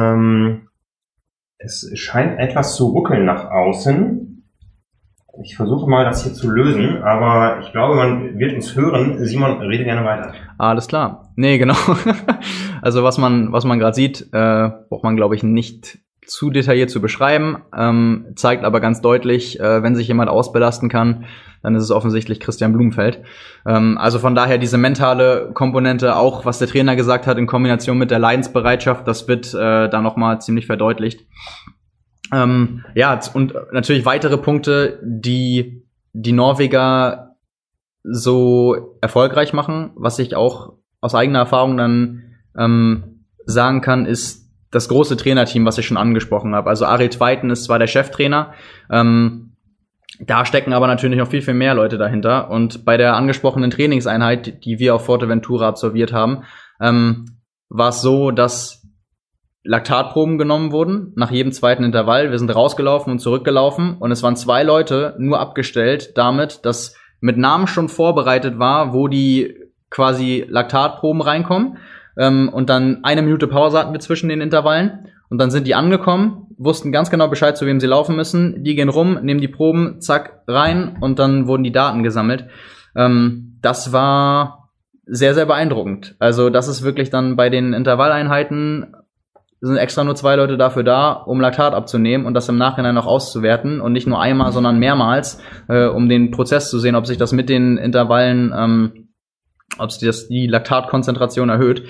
Es scheint etwas zu ruckeln nach außen. Ich versuche mal, das hier zu lösen, aber ich glaube, man wird uns hören. Simon, rede gerne weiter. Alles klar. Nee, genau. Also was man gerade sieht, braucht man, glaube ich, nicht zu detailliert zu beschreiben, zeigt aber ganz deutlich, wenn sich jemand ausbelasten kann, dann ist es offensichtlich Christian Blumenfeld. Also von daher diese mentale Komponente, auch was der Trainer gesagt hat, in Kombination mit der Leidensbereitschaft, das wird da nochmal ziemlich verdeutlicht. Ja, und natürlich weitere Punkte, die Norweger so erfolgreich machen, was ich auch aus eigener Erfahrung dann sagen kann, ist das große Trainerteam, was ich schon angesprochen habe. Also Arild Tveiten ist zwar der Cheftrainer, da stecken aber natürlich noch viel, viel mehr Leute dahinter. Und bei der angesprochenen Trainingseinheit, die wir auf Forteventura absolviert haben, war es so, dass Laktatproben genommen wurden nach jedem zweiten Intervall. Wir sind rausgelaufen und zurückgelaufen und es waren 2 Leute nur abgestellt damit, dass mit Namen schon vorbereitet war, wo die quasi Laktatproben reinkommen. Und dann 1 Minute Pause hatten wir zwischen den Intervallen. Und dann sind die angekommen, wussten ganz genau Bescheid, zu wem sie laufen müssen. Die gehen rum, nehmen die Proben, zack, rein und dann wurden die Daten gesammelt. Das war sehr, sehr beeindruckend. Also das ist wirklich dann bei den Intervalleinheiten sind extra nur 2 Leute dafür da, um Laktat abzunehmen und das im Nachhinein noch auszuwerten und nicht nur einmal, sondern mehrmals, um den Prozess zu sehen, ob sich das mit den Intervallen, ob sich die Laktatkonzentration erhöht.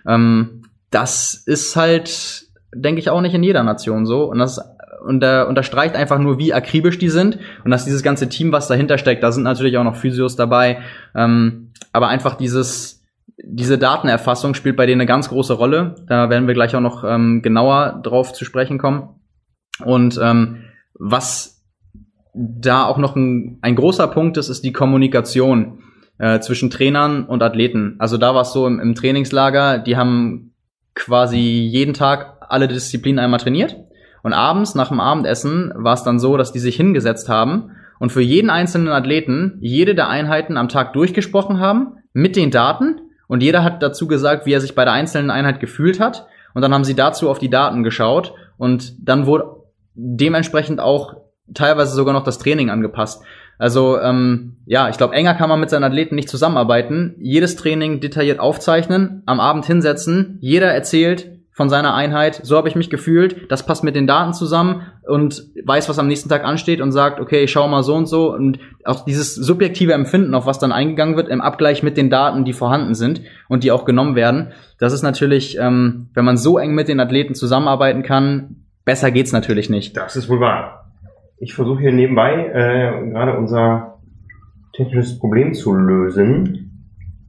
Das ist halt, denke ich, auch nicht in jeder Nation so und das unterstreicht einfach nur, wie akribisch die sind und dass dieses ganze Team, was dahinter steckt, da sind natürlich auch noch Physios dabei, aber einfach diese Datenerfassung spielt bei denen eine ganz große Rolle. Da werden wir gleich auch noch genauer drauf zu sprechen kommen. Und was da auch noch ein großer Punkt ist die Kommunikation zwischen Trainern und Athleten. Also da war es so im Trainingslager, die haben quasi jeden Tag alle Disziplinen einmal trainiert. Und abends, nach dem Abendessen, war es dann so, dass die sich hingesetzt haben und für jeden einzelnen Athleten jede der Einheiten am Tag durchgesprochen haben mit den Daten. Und jeder hat dazu gesagt, wie er sich bei der einzelnen Einheit gefühlt hat. Und dann haben sie dazu auf die Daten geschaut. Und dann wurde dementsprechend auch teilweise sogar noch das Training angepasst. Also ja, ich glaube, enger kann man mit seinen Athleten nicht zusammenarbeiten. Jedes Training detailliert aufzeichnen, am Abend hinsetzen. Jeder erzählt von seiner Einheit, so habe ich mich gefühlt, das passt mit den Daten zusammen und weiß, was am nächsten Tag ansteht und sagt, okay, ich schau mal so und so. Und auch dieses subjektive Empfinden, auf was dann eingegangen wird, im Abgleich mit den Daten, die vorhanden sind und die auch genommen werden, das ist natürlich, wenn man so eng mit den Athleten zusammenarbeiten kann, besser geht's natürlich nicht. Das ist wohl wahr. Ich versuche hier nebenbei gerade unser technisches Problem zu lösen.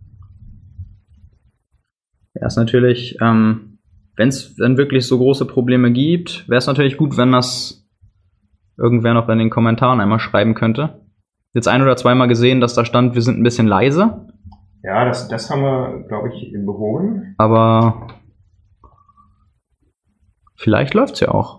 Ja, ist natürlich, wenn es dann wirklich so große Probleme gibt, wäre es natürlich gut, wenn das irgendwer noch in den Kommentaren einmal schreiben könnte. Jetzt 1 oder 2 Mal gesehen, dass da stand, wir sind ein bisschen leise. Ja, das haben wir, glaube ich, behoben. Aber vielleicht läuft's ja auch.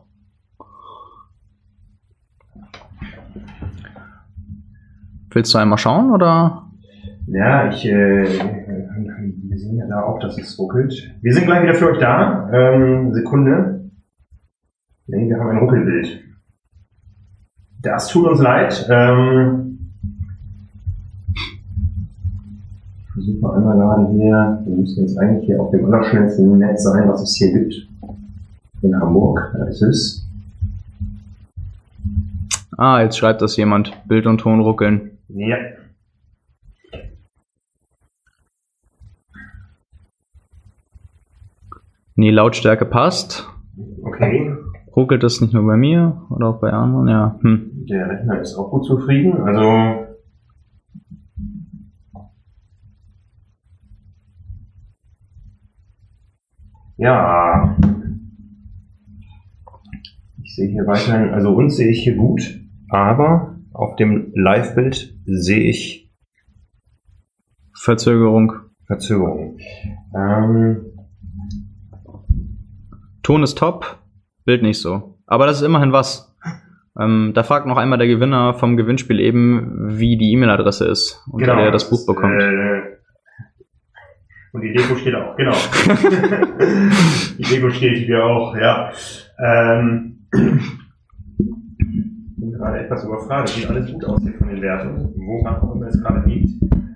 Willst du einmal schauen, oder? Ja, wir sehen ja da auch, dass es ruckelt. Wir sind gleich wieder für euch da. Sekunde. Nee, wir haben ein Ruckelbild. Das tut uns leid. Ich versuche mal einmal gerade hier. Wir müssen jetzt eigentlich hier auf dem allerschnellsten Netz sein, was es hier gibt. In Hamburg. Da ist es. Ah, jetzt schreibt das jemand. Bild und Ton ruckeln. Ja. Nee, Lautstärke passt. Okay. Ruckelt das nicht nur bei mir oder auch bei anderen? Ja. Der Rechner ist auch gut zufrieden. Also ja. Ich sehe hier weiterhin, also uns sehe ich hier gut, aber auf dem Live-Bild sehe ich Verzögerung. Ton ist top, Bild nicht so. Aber das ist immerhin was. Da fragt noch einmal der Gewinner vom Gewinnspiel eben, wie die E-Mail-Adresse ist, unter der er das Buch bekommt. Und die Deko steht auch, genau. Die Deko steht hier auch, ja. Ich bin gerade etwas überfragt. Sieht alles gut aus hier von den Werten, woran auch immer es gerade liegt.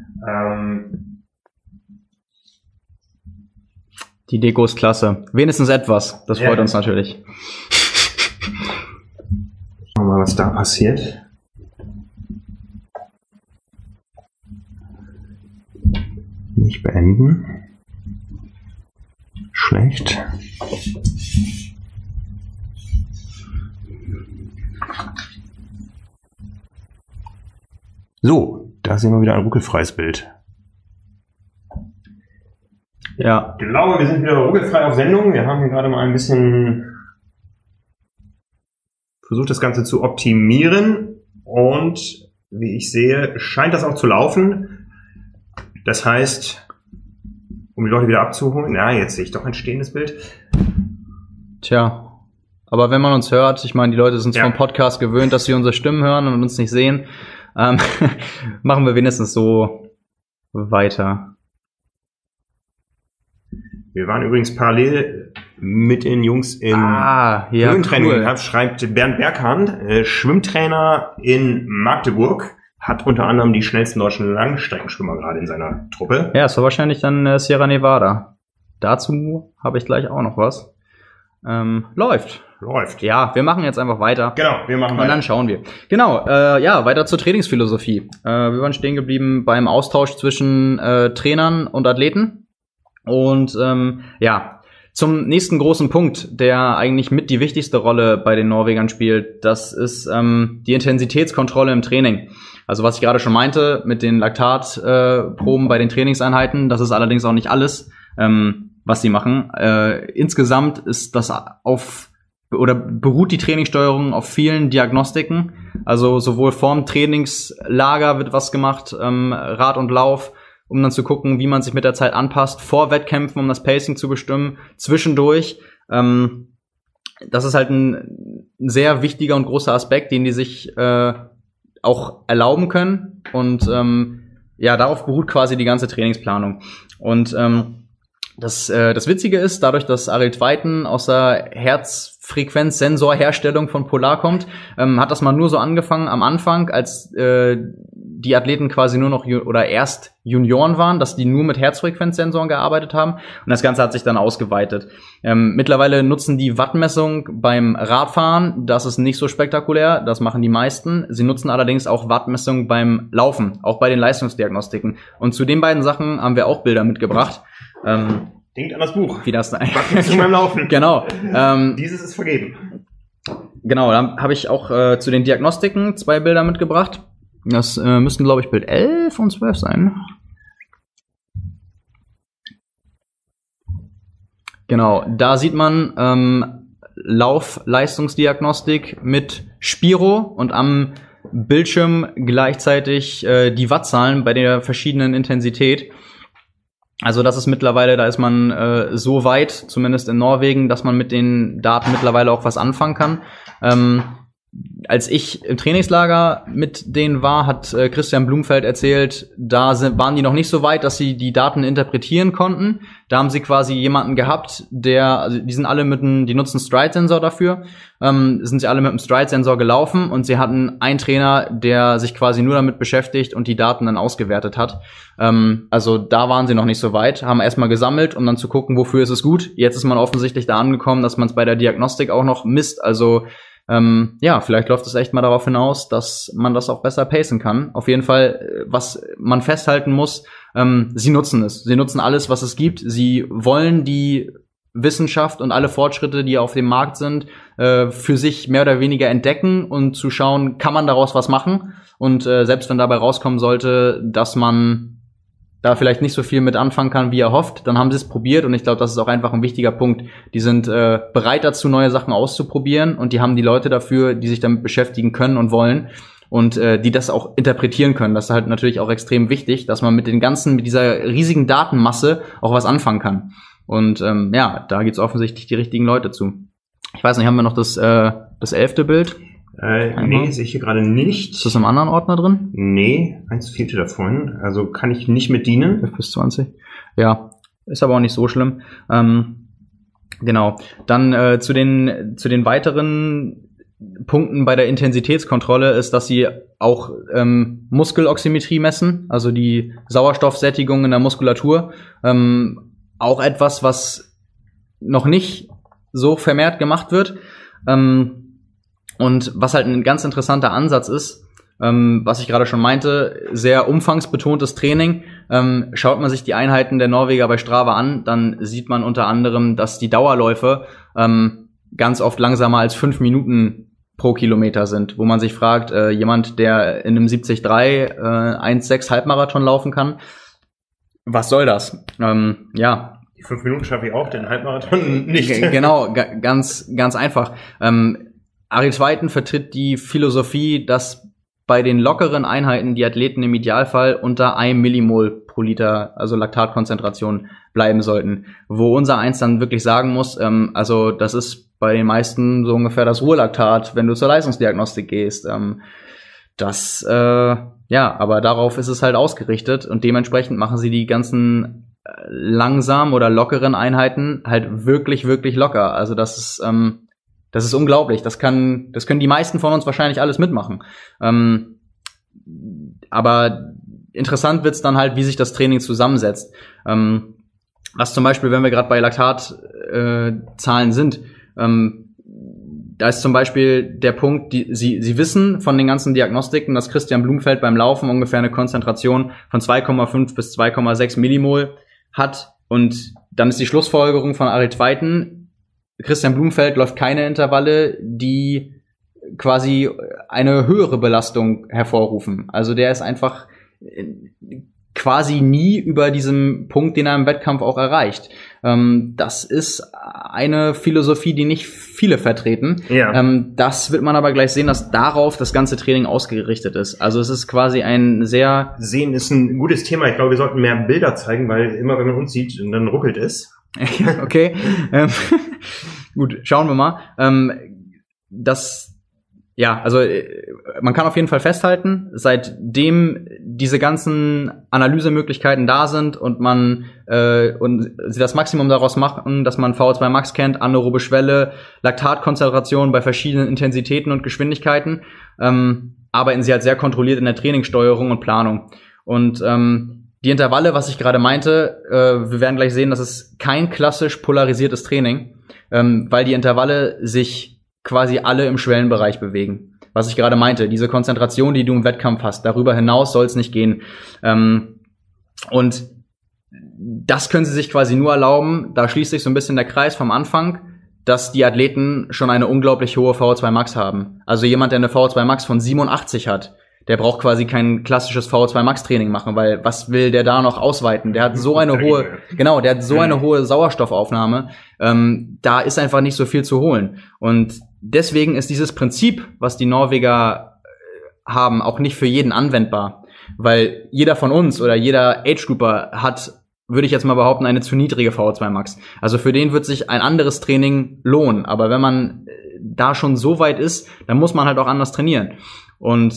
Die Deko ist klasse. Wenigstens etwas. Das freut uns natürlich. Schauen wir mal, was da passiert. Nicht beenden. Schlecht. So, da sehen wir wieder ein ruckelfreies Bild. Ja. Ich glaube, wir sind wieder ruckelfrei auf Sendung. Wir haben hier gerade mal ein bisschen versucht, das Ganze zu optimieren. Und wie ich sehe, scheint das auch zu laufen. Das heißt, um die Leute wieder abzuholen. Ja, jetzt sehe ich doch ein stehendes Bild. Tja, aber wenn man uns hört, ich meine, die Leute sind vom Podcast gewöhnt, dass sie unsere Stimmen hören und uns nicht sehen, machen wir wenigstens so weiter. Wir waren übrigens parallel mit den Jungs im Höhentraining. Cool. Schreibt Bernd Berghahn, Schwimmtrainer in Magdeburg, hat unter anderem die schnellsten deutschen Langstreckenschwimmer gerade in seiner Truppe. Ja, es war wahrscheinlich dann Sierra Nevada. Dazu habe ich gleich auch noch was. Läuft. Ja, wir machen jetzt einfach weiter. Genau, wir machen weiter. Und dann schauen wir. Genau, weiter zur Trainingsphilosophie. Wir waren stehen geblieben beim Austausch zwischen Trainern und Athleten. Und zum nächsten großen Punkt, der eigentlich mit die wichtigste Rolle bei den Norwegern spielt, das ist die Intensitätskontrolle im Training. Also was ich gerade schon meinte mit den Laktatproben bei den Trainingseinheiten, das ist allerdings auch nicht alles, was sie machen. Insgesamt ist das beruht die Trainingssteuerung auf vielen Diagnostiken. Also sowohl vorm Trainingslager wird was gemacht, Rad und Lauf, um dann zu gucken, wie man sich mit der Zeit anpasst, vor Wettkämpfen, um das Pacing zu bestimmen, zwischendurch. Das ist halt ein sehr wichtiger und großer Aspekt, den die sich auch erlauben können. Und darauf beruht quasi die ganze Trainingsplanung. Und das Witzige ist, dadurch, dass Arild Tveiten aus der Herzfrequenzsensorherstellung von Polar kommt, hat das mal nur so angefangen am Anfang, als die Athleten quasi nur noch erst Junioren waren, dass die nur mit Herzfrequenzsensoren gearbeitet haben. Und das Ganze hat sich dann ausgeweitet. Mittlerweile nutzen die Wattmessung beim Radfahren. Das ist nicht so spektakulär. Das machen die meisten. Sie nutzen allerdings auch Wattmessung beim Laufen, auch bei den Leistungsdiagnostiken. Und zu den beiden Sachen haben wir auch Bilder mitgebracht. Denkt an das Buch. Wie das Wattmessung beim Laufen. Genau. Dieses ist vergeben. Genau, dann habe ich auch zu den Diagnostiken 2 Bilder mitgebracht. Das müssten, glaube ich, Bild 11 und 12 sein. Genau, da sieht man Laufleistungsdiagnostik mit Spiro und am Bildschirm gleichzeitig die Wattzahlen bei der verschiedenen Intensität. Also das ist mittlerweile, da ist man so weit, zumindest in Norwegen, dass man mit den Daten mittlerweile auch was anfangen kann. Als ich im Trainingslager mit denen war, hat Christian Blumfeld erzählt, waren die noch nicht so weit, dass sie die Daten interpretieren konnten. Da haben sie quasi jemanden gehabt, die sind alle die nutzen Stride-Sensor dafür, sind sie alle mit dem Stride-Sensor gelaufen und sie hatten einen Trainer, der sich quasi nur damit beschäftigt und die Daten dann ausgewertet hat. Also da waren sie noch nicht so weit, haben erstmal gesammelt, um dann zu gucken, wofür ist es gut. Jetzt ist man offensichtlich da angekommen, dass man es bei der Diagnostik auch noch misst, also vielleicht läuft es echt mal darauf hinaus, dass man das auch besser pacen kann. Auf jeden Fall, was man festhalten muss, sie nutzen es. Sie nutzen alles, was es gibt. Sie wollen die Wissenschaft und alle Fortschritte, die auf dem Markt sind, für sich mehr oder weniger entdecken und zu schauen, kann man daraus was machen? Und selbst wenn dabei rauskommen sollte, dass man da vielleicht nicht so viel mit anfangen kann, wie er hofft, dann haben sie es probiert und ich glaube, das ist auch einfach ein wichtiger Punkt. Die sind bereit dazu, neue Sachen auszuprobieren und die haben die Leute dafür, die sich damit beschäftigen können und wollen und die das auch interpretieren können. Das ist halt natürlich auch extrem wichtig, dass man mit dieser riesigen Datenmasse auch was anfangen kann. Und da gibt's offensichtlich die richtigen Leute zu. Ich weiß nicht, haben wir noch das 11. Bild? Nee, sehe ich hier gerade nicht. Ist das im anderen Ordner drin? Nee, eins fehlte davon. Also kann ich nicht mit dienen. 11 bis 20. Ja, ist aber auch nicht so schlimm. Genau. Dann zu den weiteren Punkten bei der Intensitätskontrolle ist, dass sie auch Muskeloximetrie messen, also die Sauerstoffsättigung in der Muskulatur. Auch etwas, was noch nicht so vermehrt gemacht wird. Und was halt ein ganz interessanter Ansatz ist, Was ich gerade schon meinte, sehr umfangsbetontes Training. Schaut man sich die Einheiten der Norweger bei Strava an, dann sieht man unter anderem, dass die Dauerläufe ganz oft langsamer als 5 Minuten pro Kilometer sind, wo man sich fragt, jemand, der in einem 73 1,6 Halbmarathon laufen kann, was soll das? Ja. Die 5 Minuten schaffe ich auch, den Halbmarathon nicht. Genau, ganz einfach. Arie Tveiten vertritt die Philosophie, dass bei den lockeren Einheiten die Athleten im Idealfall unter 1 Millimol pro Liter, also Laktatkonzentration, bleiben sollten. Wo unser Eins dann wirklich sagen muss, also das ist bei den meisten so ungefähr das Ruhelaktat, wenn du zur Leistungsdiagnostik gehst. Aber darauf ist es halt ausgerichtet und dementsprechend machen sie die ganzen langsam oder lockeren Einheiten halt wirklich, wirklich locker. Also das ist unglaublich. Das können die meisten von uns wahrscheinlich alles mitmachen. Aber interessant wird's dann halt, wie sich das Training zusammensetzt. Was zum Beispiel, wenn wir gerade bei Laktatzahlen sind, da ist zum Beispiel der Punkt, Sie wissen von den ganzen Diagnostiken, dass Christian Blumfeld beim Laufen ungefähr eine Konzentration von 2,5 bis 2,6 Millimol hat. Und dann ist die Schlussfolgerung von Arie Tveiten, Christian Blumfeld läuft keine Intervalle, die quasi eine höhere Belastung hervorrufen. Also der ist einfach quasi nie über diesem Punkt, den er im Wettkampf auch erreicht. Das ist eine Philosophie, die nicht viele vertreten. Ja. Das wird man aber gleich sehen, dass darauf das ganze Training ausgerichtet ist. Also es ist quasi ein sehr... Sehen ist ein gutes Thema. Ich glaube, wir sollten mehr Bilder zeigen, weil immer, wenn man uns sieht, dann ruckelt es. Okay. Gut, schauen wir mal. Man kann auf jeden Fall festhalten, seitdem diese ganzen Analysemöglichkeiten da sind und sie das Maximum daraus machen, dass man VO2 Max kennt, anaerobe Schwelle, Laktatkonzentration bei verschiedenen Intensitäten und Geschwindigkeiten, arbeiten sie halt sehr kontrolliert in der Trainingssteuerung und Planung. Und die Intervalle, was ich gerade meinte, wir werden gleich sehen, das ist kein klassisch polarisiertes Training, weil die Intervalle sich quasi alle im Schwellenbereich bewegen. Was ich gerade meinte, diese Konzentration, die du im Wettkampf hast, darüber hinaus soll es nicht gehen. Und das können sie sich quasi nur erlauben, da schließt sich so ein bisschen der Kreis vom Anfang, dass die Athleten schon eine unglaublich hohe VO2 Max haben. Also jemand, der eine VO2 Max von 87 hat, der braucht quasi kein klassisches VO2 Max Training machen, weil was will der da noch ausweiten? Der hat so eine hohe Sauerstoffaufnahme, da ist einfach nicht so viel zu holen. Und deswegen ist dieses Prinzip, was die Norweger haben, auch nicht für jeden anwendbar, weil jeder von uns oder jeder Age-Grouper hat, würde ich jetzt mal behaupten, eine zu niedrige VO2 Max. Also für den wird sich ein anderes Training lohnen, aber wenn man da schon so weit ist, dann muss man halt auch anders trainieren. Und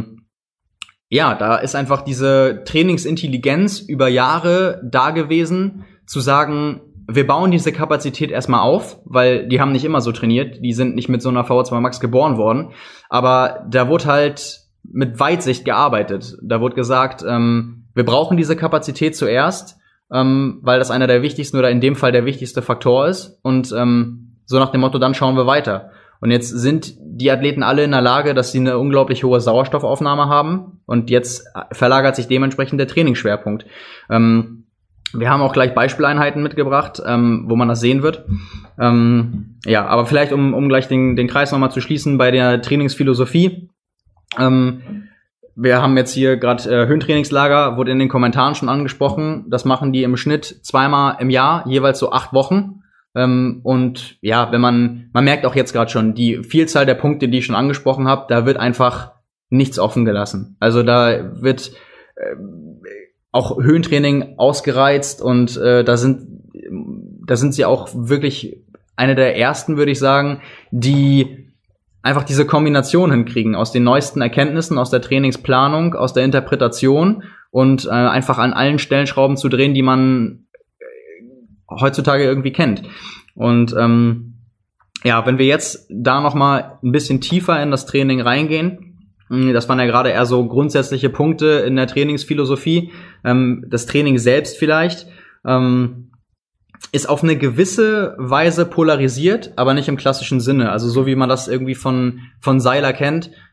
da ist einfach diese Trainingsintelligenz über Jahre da gewesen, zu sagen, wir bauen diese Kapazität erstmal auf, weil die haben nicht immer so trainiert, die sind nicht mit so einer VO2 Max geboren worden, aber da wurde halt mit Weitsicht gearbeitet. Da wurde gesagt, wir brauchen diese Kapazität zuerst, weil das einer der wichtigsten oder in dem Fall der wichtigste Faktor ist und so nach dem Motto, dann schauen wir weiter. Und jetzt sind die Athleten alle in der Lage, dass sie eine unglaublich hohe Sauerstoffaufnahme haben. Und jetzt verlagert sich dementsprechend der Trainingsschwerpunkt. Wir haben auch gleich Beispieleinheiten mitgebracht, wo man das sehen wird. Aber vielleicht, um gleich den Kreis nochmal zu schließen bei der Trainingsphilosophie. Wir haben jetzt hier gerade Höhentrainingslager, wurde in den Kommentaren schon angesprochen. Das machen die im Schnitt 2-mal im Jahr, jeweils so 8 Wochen. Und ja, wenn man merkt auch jetzt gerade schon, die Vielzahl der Punkte, die ich schon angesprochen habe, da wird einfach nichts offen gelassen. Also da wird auch Höhentraining ausgereizt und da sind sie auch wirklich eine der ersten, würde ich sagen, die einfach diese Kombination hinkriegen aus den neuesten Erkenntnissen, aus der Trainingsplanung, aus der Interpretation und einfach an allen Stellschrauben zu drehen, die man heutzutage irgendwie kennt. Und wenn wir jetzt da noch mal ein bisschen tiefer in das Training reingehen, das waren ja gerade eher so grundsätzliche Punkte in der Trainingsphilosophie, das Training selbst vielleicht, ist auf eine gewisse Weise polarisiert, aber nicht im klassischen Sinne. Also so wie man das irgendwie von Seiler kennt,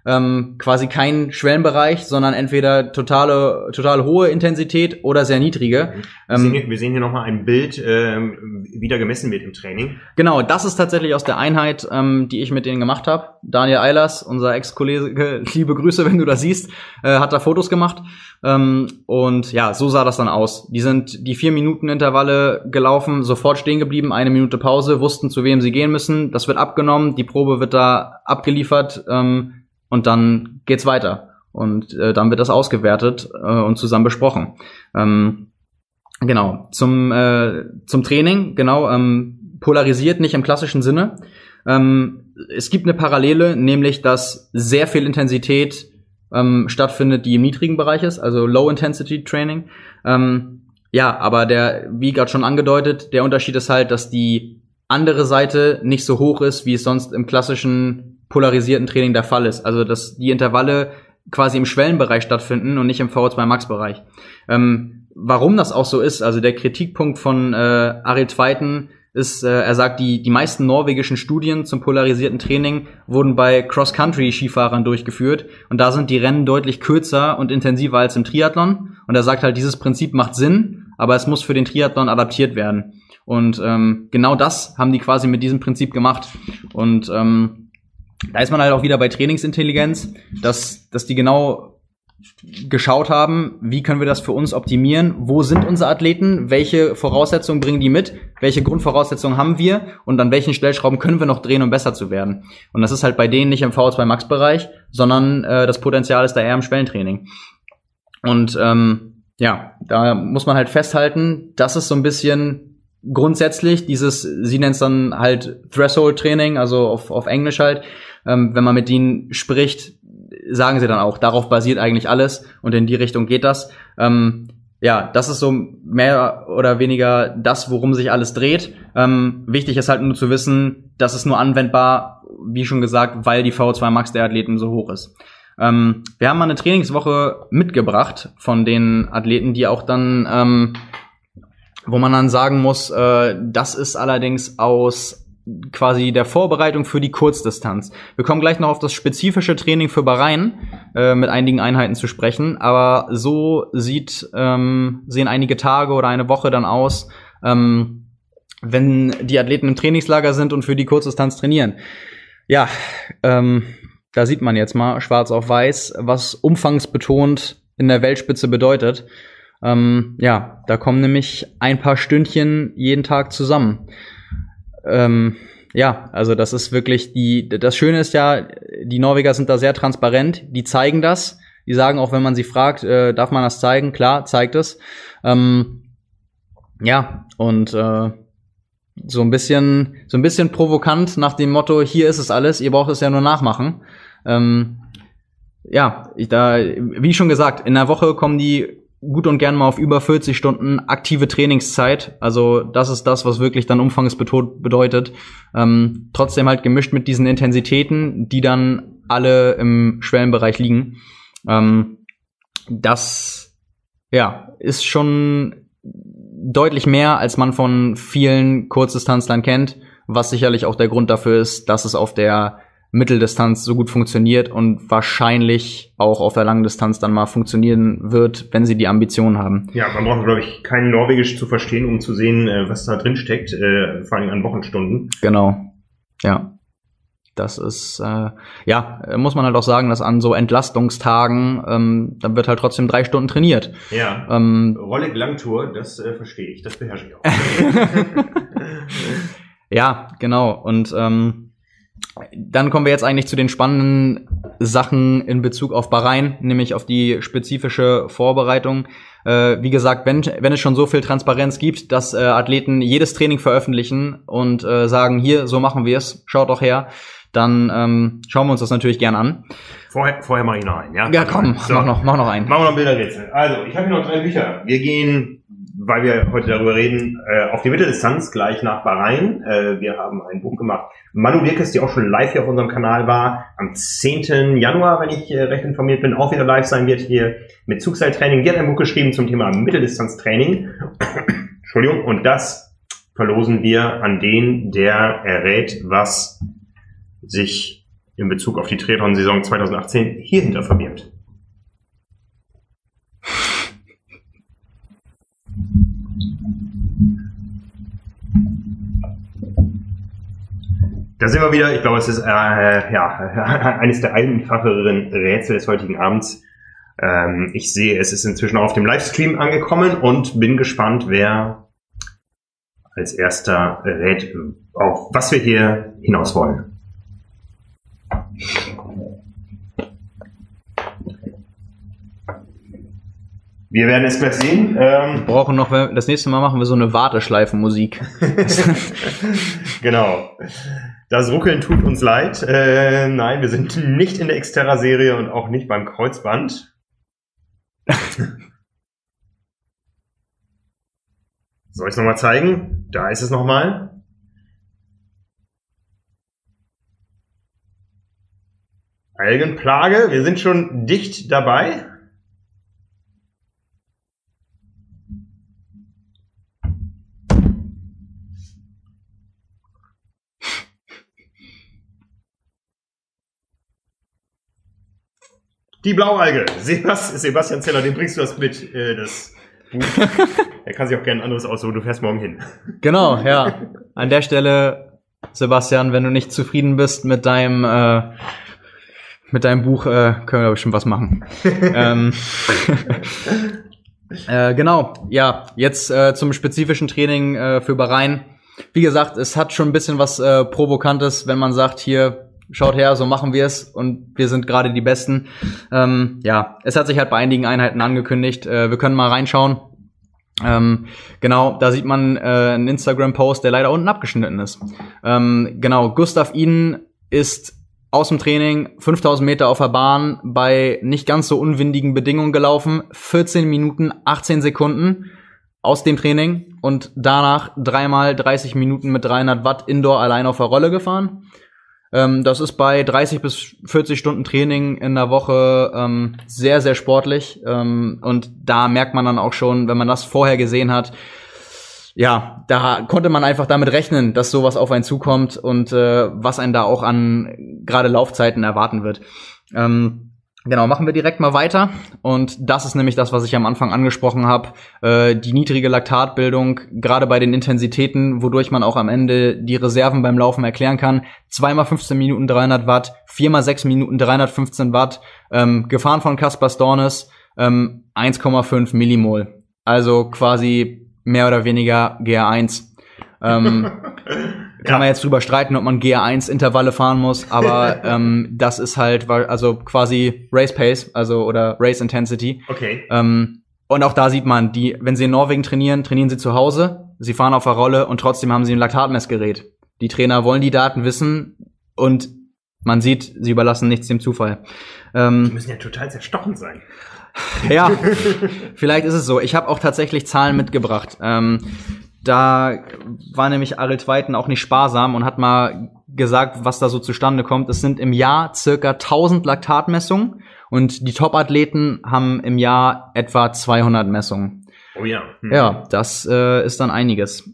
quasi kein Schwellenbereich, sondern entweder total hohe Intensität oder sehr niedrige. Wir sehen hier nochmal ein Bild, wie da gemessen wird im Training. Genau, das ist tatsächlich aus der Einheit, die ich mit denen gemacht habe. Daniel Eilers, unser Ex-Kollege, liebe Grüße, wenn du das siehst, hat da Fotos gemacht. Und ja, so sah das dann aus. Die sind die 4-Minuten-Intervalle gelaufen, sofort stehen geblieben, 1 Minute Pause, wussten, zu wem sie gehen müssen. Das wird abgenommen, die Probe wird da abgeliefert, und dann geht's weiter. Und dann wird das ausgewertet und zusammen besprochen. Genau, zum Training, genau, polarisiert nicht im klassischen Sinne. Es gibt eine Parallele, nämlich, dass sehr viel Intensität stattfindet, die im niedrigen Bereich ist, also Low-Intensity-Training. Ja, aber wie gerade schon angedeutet, der Unterschied ist halt, dass die andere Seite nicht so hoch ist, wie es sonst im klassischen polarisierten Training der Fall ist. Also, dass die Intervalle quasi im Schwellenbereich stattfinden und nicht im VO2 Max-Bereich. Warum das auch so ist, also der Kritikpunkt von Arild Tveiten ist, er sagt, die meisten norwegischen Studien zum polarisierten Training wurden bei Cross-Country-Skifahrern durchgeführt und da sind die Rennen deutlich kürzer und intensiver als im Triathlon. Und er sagt halt, dieses Prinzip macht Sinn, aber es muss für den Triathlon adaptiert werden. Und genau das haben die quasi mit diesem Prinzip gemacht. Und da ist man halt auch wieder bei Trainingsintelligenz, dass die genau geschaut haben, wie können wir das für uns optimieren, wo sind unsere Athleten, welche Voraussetzungen bringen die mit, welche Grundvoraussetzungen haben wir und an welchen Stellschrauben können wir noch drehen, um besser zu werden. Und das ist halt bei denen nicht im VO2 Max-Bereich, sondern das Potenzial ist da eher im Schwellentraining. Und ja, da muss man halt festhalten, das ist so ein bisschen grundsätzlich sie nennt es dann halt Threshold-Training, also auf Englisch halt. Wenn man mit ihnen spricht, sagen sie dann auch, darauf basiert eigentlich alles und in die Richtung geht das. Ja, das ist so mehr oder weniger das, worum sich alles dreht. Wichtig ist halt nur zu wissen, das ist nur anwendbar, wie schon gesagt, weil die VO2 Max der Athleten so hoch ist. Wir haben mal eine Trainingswoche mitgebracht von den Athleten, die auch dann wo man dann sagen muss, das ist allerdings aus quasi der Vorbereitung für die Kurzdistanz. Wir kommen gleich noch auf das spezifische Training für Bahrain mit einigen Einheiten zu sprechen, aber so sehen einige Tage oder eine Woche dann aus, wenn die Athleten im Trainingslager sind und für die Kurzdistanz trainieren. Ja, da sieht man jetzt mal schwarz auf weiß, was umfangsbetont in der Weltspitze bedeutet. Ja, da kommen nämlich ein paar Stündchen jeden Tag zusammen. Ja, also das ist wirklich das Schöne ist ja, die Norweger sind da sehr transparent, die zeigen das, die sagen auch, wenn man sie fragt, darf man das zeigen? Klar, zeigt es. Ja, und so ein bisschen provokant nach dem Motto, hier ist es alles, ihr braucht es ja nur nachmachen. Ja, wie schon gesagt, in der Woche kommen die gut und gern mal auf über 40 Stunden aktive Trainingszeit. Also das ist das, was wirklich dann umfangsbetont bedeutet. Trotzdem halt gemischt mit diesen Intensitäten, die dann alle im Schwellenbereich liegen. Das ja ist schon deutlich mehr, als man von vielen Kurzdistanzlern kennt, was sicherlich auch der Grund dafür ist, dass es auf der Mitteldistanz so gut funktioniert und wahrscheinlich auch auf der Langdistanz dann mal funktionieren wird, wenn sie die Ambitionen haben. Ja, man braucht, glaube ich, kein Norwegisch zu verstehen, um zu sehen, was da drin steckt, vor allem an Wochenstunden. Genau, ja. Das ist, ja, muss man halt auch sagen, dass an so Entlastungstagen, dann wird halt trotzdem 3 Stunden trainiert. Ja, Rolle Langtour, das verstehe ich, das beherrsche ich auch. Ja, genau. Und dann kommen wir jetzt eigentlich zu den spannenden Sachen in Bezug auf Bahrain, nämlich auf die spezifische Vorbereitung. Wie gesagt, wenn es schon so viel Transparenz gibt, dass Athleten jedes Training veröffentlichen und sagen, hier, so machen wir es, schaut doch her, dann schauen wir uns das natürlich gern an. Vorher mache ich noch einen, ja? Ja, komm, so. mach noch einen. Machen wir noch Bilderrätsel. Also, ich habe hier noch 3 Bücher. Wir gehen, weil wir heute darüber reden, auf die Mitteldistanz gleich nach Bahrain. Wir haben ein Buch gemacht. Manu Birkes, die auch schon live hier auf unserem Kanal war, am 10. Januar, wenn ich recht informiert bin, auch wieder live sein wird hier mit Zugseiltraining. Die hat ein Buch geschrieben zum Thema Mitteldistanztraining. Entschuldigung. Und das verlosen wir an den, der errät, was sich in Bezug auf die Triathlon-Saison 2018 hierhinter verbirgt. Da sind wir wieder. Ich glaube, es ist eines der einfacheren Rätsel des heutigen Abends. Ich sehe, es ist inzwischen auch auf dem Livestream angekommen und bin gespannt, wer als erster rät, auf was wir hier hinaus wollen. Wir werden es gleich sehen. Wir brauchen noch, das nächste Mal machen wir so eine Warteschleifenmusik. Genau. Das Ruckeln tut uns leid. Nein, wir sind nicht in der Xterra-Serie und auch nicht beim Kreuzband. Soll ich es nochmal zeigen? Da ist es nochmal. Algenplage, wir sind schon dicht dabei. Die Blaualge. Sebastian Zeller, den bringst du das mit, das Buch. Er kann sich auch gerne ein anderes aussuchen, du fährst morgen hin. Genau, ja. An der Stelle, Sebastian, wenn du nicht zufrieden bist mit deinem Buch, können wir bestimmt was machen. Genau, ja, jetzt zum spezifischen Training für Bahrain. Wie gesagt, es hat schon ein bisschen was Provokantes, wenn man sagt, hier, schaut her, so machen wir es und wir sind gerade die Besten. Ja, es hat sich halt bei einigen Einheiten angekündigt. Wir können mal reinschauen. Genau, da sieht man einen Instagram-Post, der leider unten abgeschnitten ist. Genau, Gustav Iden ist aus dem Training 5000 Meter auf der Bahn bei nicht ganz so unwindigen Bedingungen gelaufen. 14 Minuten, 18 Sekunden aus dem Training und danach 3x 30 Minuten mit 300 Watt Indoor allein auf der Rolle gefahren. Das ist bei 30 bis 40 Stunden Training in der Woche sehr, sehr sportlich. Und da merkt man dann auch schon, wenn man das vorher gesehen hat, ja, da konnte man einfach damit rechnen, dass sowas auf einen zukommt und was einen da auch an gerade Laufzeiten erwarten wird. Genau, machen wir direkt mal weiter. Und das ist nämlich das, was ich am Anfang angesprochen habe. Die niedrige Laktatbildung, gerade bei den Intensitäten, wodurch man auch am Ende die Reserven beim Laufen erklären kann. 2x 15 Minuten 300 Watt, 4x6 Minuten 315 Watt. Gefahren von Kaspar Stornes, 1,5 Millimol. Also quasi mehr oder weniger GR1. Kann man jetzt drüber streiten, ob man GR1-Intervalle fahren muss, aber das ist halt also quasi Race Pace, also oder Race Intensity. Okay. Und auch da sieht man, wenn sie in Norwegen trainieren sie zu Hause, sie fahren auf der Rolle und trotzdem haben sie ein Laktatmessgerät. Die Trainer wollen die Daten wissen und man sieht, sie überlassen nichts dem Zufall. Die müssen ja total zerstochen sein. Ja, vielleicht ist es so. Ich habe auch tatsächlich Zahlen mitgebracht. Da war nämlich Arild Weiten auch nicht sparsam und hat mal gesagt, was da so zustande kommt. Es sind im Jahr circa 1000 Laktatmessungen und die Top-Athleten haben im Jahr etwa 200 Messungen. Oh ja. Ja, das ist dann einiges.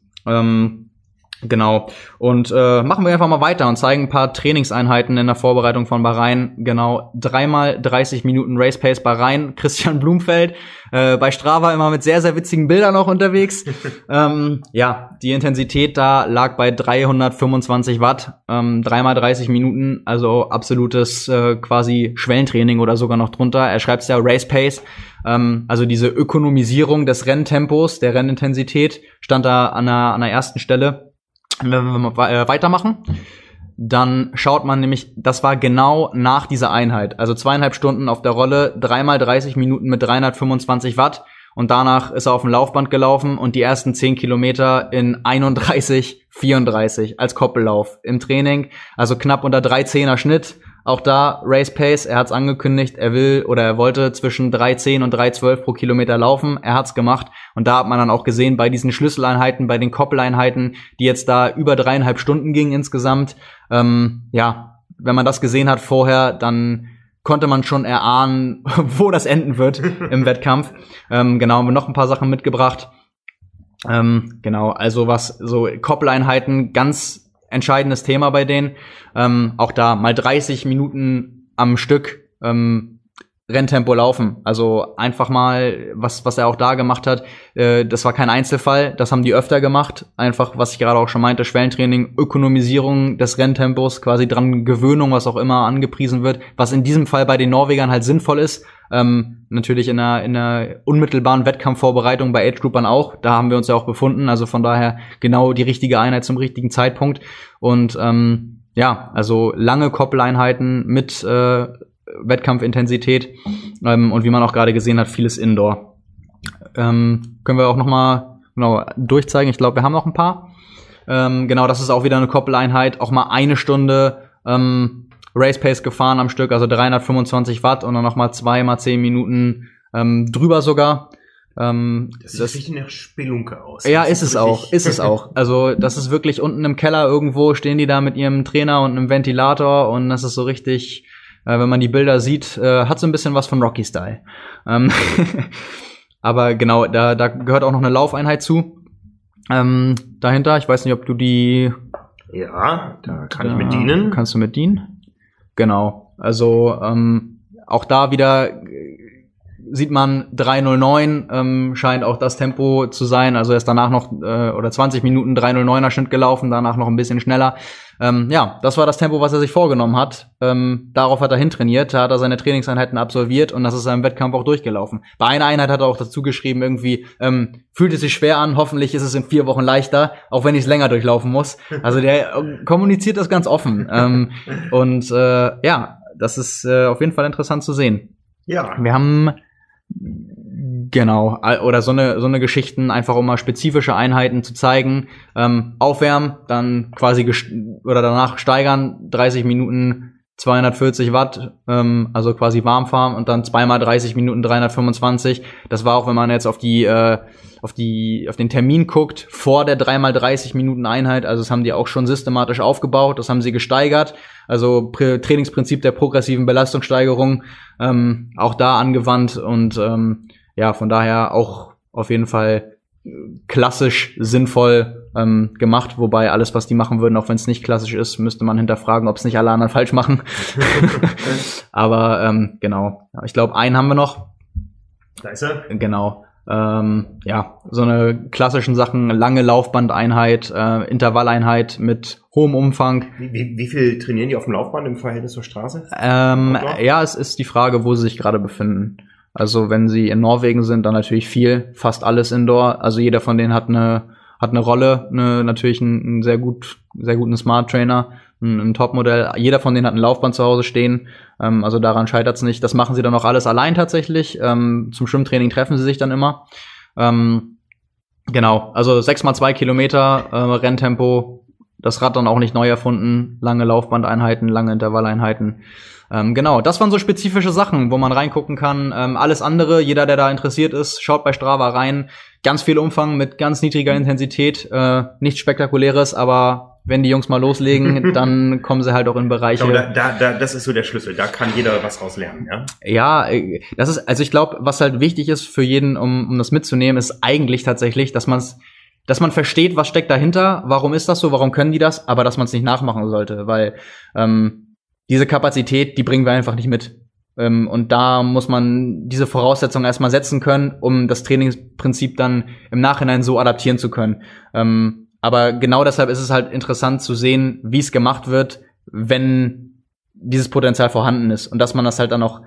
Genau. Und machen wir einfach mal weiter und zeigen ein paar Trainingseinheiten in der Vorbereitung von Bahrain. Genau, 3x 30 Minuten Race Pace Bahrain. Christian Blumfeld bei Strava immer mit sehr, sehr witzigen Bildern auch unterwegs. Ja, die Intensität da lag bei 325 Watt, 3x 30 Minuten, also absolutes quasi Schwellentraining oder sogar noch drunter. Er schreibt es ja Race Pace. Also diese Ökonomisierung des Renntempos, der Rennintensität, stand da an der ersten Stelle. Wenn wir mal weitermachen, dann schaut man nämlich, das war genau nach dieser Einheit, also 2,5 Stunden auf der Rolle, 3x 30 Minuten mit 325 Watt und danach ist er auf dem Laufband gelaufen und die ersten 10 Kilometer in 31,34 als Koppellauf im Training, also knapp unter 3,10er Schnitt. Auch da Race Pace, er hat's angekündigt, er wollte zwischen 3,10 und 3,12 pro Kilometer laufen, er hat's gemacht und da hat man dann auch gesehen, bei diesen Schlüsseleinheiten, bei den Koppeleinheiten, die jetzt da über 3,5 Stunden gingen insgesamt, ja, wenn man das gesehen hat vorher, dann konnte man schon erahnen, wo das enden wird im Wettkampf. Genau, haben wir noch ein paar Sachen mitgebracht. Genau, also was so Koppeleinheiten ganz entscheidendes Thema bei denen. Auch da mal 30 Minuten am Stück Renntempo laufen. Also einfach mal, was er auch da gemacht hat, das war kein Einzelfall, das haben die öfter gemacht. Einfach, was ich gerade auch schon meinte, Schwellentraining, Ökonomisierung des Renntempos, quasi dran Gewöhnung, was auch immer angepriesen wird, was in diesem Fall bei den Norwegern halt sinnvoll ist. Natürlich in einer unmittelbaren Wettkampfvorbereitung bei Age-Groupern auch. Da haben wir uns ja auch befunden. Also von daher genau die richtige Einheit zum richtigen Zeitpunkt. Und also lange Koppeleinheiten mit Wettkampfintensität und wie man auch gerade gesehen hat, vieles Indoor. Können wir auch noch mal durchzeigen. Ich glaube, wir haben noch ein paar. Genau, das ist auch wieder eine Koppeleinheit. Auch mal 1 Stunde Race Pace gefahren am Stück, also 325 Watt und dann noch mal 2 mal 10 Minuten drüber sogar. Das sieht richtig nach Spelunke aus. Ja, ist es auch. Also das ist wirklich unten im Keller irgendwo, stehen die da mit ihrem Trainer und einem Ventilator und das ist so richtig, wenn man die Bilder sieht, hat so ein bisschen was von Rocky-Style. Aber genau, da gehört auch noch eine Laufeinheit zu. Dahinter, ich weiß nicht, ob du die... Ja, da kann ich mit dienen. Kannst du mit dienen? Genau, also auch da wieder sieht man 3:09 scheint auch das Tempo zu sein. Also er ist danach noch oder 20 Minuten 3:09er Schnitt gelaufen, danach noch ein bisschen schneller. Das war das Tempo, was er sich vorgenommen hat. Darauf hat er hintrainiert, da hat er seine Trainingseinheiten absolviert und das ist er im Wettkampf auch durchgelaufen. Bei einer Einheit hat er auch dazu geschrieben, irgendwie fühlt es sich schwer an, hoffentlich ist es in 4 Wochen leichter, auch wenn ich es länger durchlaufen muss. Also der kommuniziert das ganz offen. Das ist auf jeden Fall interessant zu sehen. Ja. Wir haben genau, oder so eine Geschichten, einfach um mal spezifische Einheiten zu zeigen. Aufwärmen, dann quasi oder danach steigern, 30 Minuten 240 Watt, also quasi warm fahren und dann 2 mal 30 Minuten 325. Das war auch, wenn man jetzt auf den Termin guckt, vor der 3 mal 30 Minuten Einheit, also das haben die auch schon systematisch aufgebaut, das haben sie gesteigert, also Trainingsprinzip der progressiven Belastungssteigerung auch da angewandt und von daher auch auf jeden Fall klassisch sinnvoll gemacht, wobei alles, was die machen würden, auch wenn es nicht klassisch ist, müsste man hinterfragen, ob es nicht alle anderen falsch machen. Aber genau, ich glaube, einen haben wir noch. Da ist er. Genau. So eine klassischen Sachen, lange Laufbandeinheit, Intervalleinheit mit hohem Umfang. Wie viel trainieren die auf dem Laufband im Verhältnis zur Straße? Es ist die Frage, wo sie sich gerade befinden. Also wenn sie in Norwegen sind, dann natürlich viel, fast alles Indoor. Also jeder von denen hat eine Rolle, natürlich einen sehr guten Smart Trainer, ein Topmodell. Jeder von denen hat ein Laufband zu Hause stehen. Also daran scheitert es nicht. Das machen sie dann auch alles allein tatsächlich. Zum Schwimmtraining treffen sie sich dann immer. Genau, also 6 mal 2 Kilometer Renntempo. Das Rad dann auch nicht neu erfunden. Lange Laufbandeinheiten, lange Intervalleinheiten. Genau, das waren so spezifische Sachen, wo man reingucken kann. Alles andere, jeder, der da interessiert ist, schaut bei Strava rein. Ganz viel Umfang mit ganz niedriger Intensität. Nichts Spektakuläres, aber wenn die Jungs mal loslegen, dann kommen sie halt auch in Bereiche. Das ist so der Schlüssel. Da kann jeder was raus lernen, ja? Ja, das ist, also ich glaube, was halt wichtig ist für jeden, um das mitzunehmen, ist eigentlich tatsächlich, dass man versteht, was steckt dahinter, warum ist das so, warum können die das, aber dass man es nicht nachmachen sollte, weil diese Kapazität, die bringen wir einfach nicht mit. Und da muss man diese Voraussetzungen erstmal setzen können, um das Trainingsprinzip dann im Nachhinein so adaptieren zu können. Aber genau deshalb ist es halt interessant zu sehen, wie es gemacht wird, wenn dieses Potenzial vorhanden ist. Und dass man das halt dann auch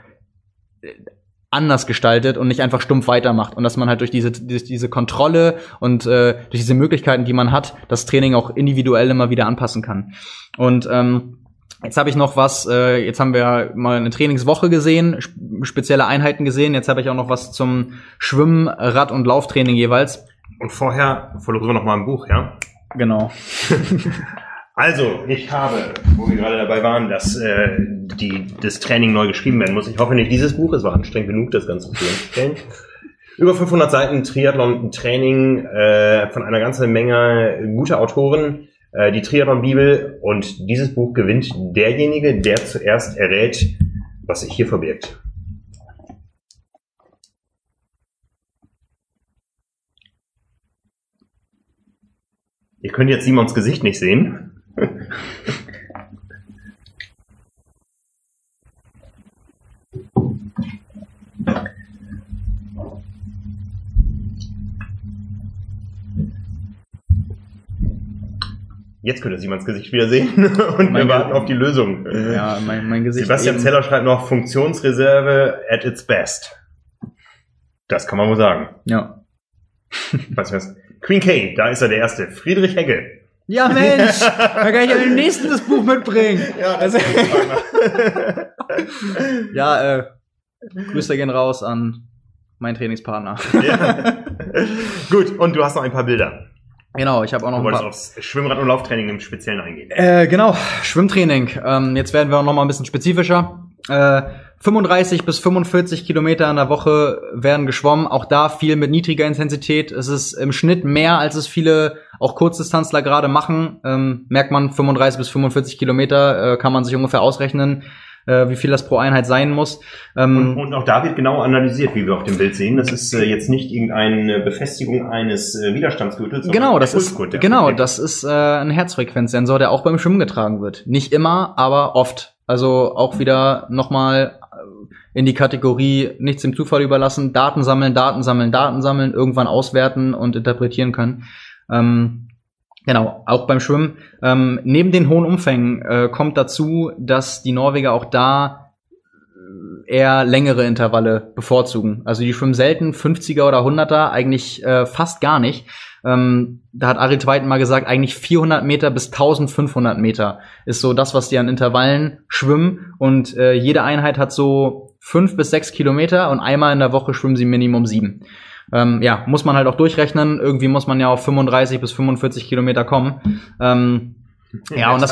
anders gestaltet und nicht einfach stumpf weitermacht. Und dass man halt durch diese Kontrolle und durch diese Möglichkeiten, die man hat, das Training auch individuell immer wieder anpassen kann. Und jetzt habe ich noch was, jetzt haben wir mal eine Trainingswoche gesehen, spezielle Einheiten gesehen. Jetzt habe ich auch noch was zum Schwimmen, Rad- und Lauftraining jeweils. Und vorher verloren wir noch mal ein Buch, ja? Genau. Also, ich habe, wo wir gerade dabei waren, dass das Training neu geschrieben werden muss. Ich hoffe nicht dieses Buch, es war anstrengend genug, das Ganze zu entstellen. Über 500 Seiten Triathlon-Training von einer ganzen Menge guter Autoren. Die Triathlon-Bibel, und dieses Buch gewinnt derjenige, der zuerst errät, was sich hier verbirgt. Ihr könnt jetzt Simons Gesicht nicht sehen, Jetzt könnte Simons Gesicht wieder sehen und wir warten auf die Lösung. Ja, mein Gesicht. Sebastian Zeller schreibt noch Funktionsreserve at its best. Das kann man wohl sagen. Ja. Was? Queen K, da ist er der Erste. Friedrich Hegge. Ja, Mensch, da kann ich ja den nächsten das Buch mitbringen. Ja, das ist ja, Grüße gehen raus an meinen Trainingspartner. Ja. Gut, und du hast noch ein paar Bilder. Genau, ich habe auch noch Du wolltest aufs Schwimmrad- und Lauftraining im Speziellen eingehen. Genau, Schwimmtraining. Jetzt werden wir noch mal ein bisschen spezifischer. 35 bis 45 Kilometer in der Woche werden geschwommen. Auch da viel mit niedriger Intensität. Es ist im Schnitt mehr, als es viele auch Kurzdistanzler gerade machen. Merkt man, 35 bis 45 Kilometer kann man sich ungefähr ausrechnen, wie viel das pro Einheit sein muss. Und auch da wird genau analysiert, wie wir auf dem Bild sehen. Das ist jetzt nicht irgendeine Befestigung eines Widerstandsgürtels. Genau, das ist ein Herzfrequenzsensor, der auch beim Schwimmen getragen wird. Nicht immer, aber oft. Also auch wieder nochmal in die Kategorie nichts dem Zufall überlassen, Daten sammeln, irgendwann auswerten und interpretieren können. Genau, auch beim Schwimmen. Neben den hohen Umfängen kommt dazu, dass die Norweger auch da eher längere Intervalle bevorzugen. Also die schwimmen selten 50er oder 100er, eigentlich fast gar nicht. Da hat Ari Tveiten mal gesagt, eigentlich 400 Meter bis 1500 Meter ist so das, was die an Intervallen schwimmen. Und jede Einheit hat so 5 bis 6 Kilometer und einmal in der Woche schwimmen sie Minimum 7. Ja, muss man halt auch durchrechnen. Irgendwie muss man ja auf 35 bis 45 Kilometer kommen. Ja, und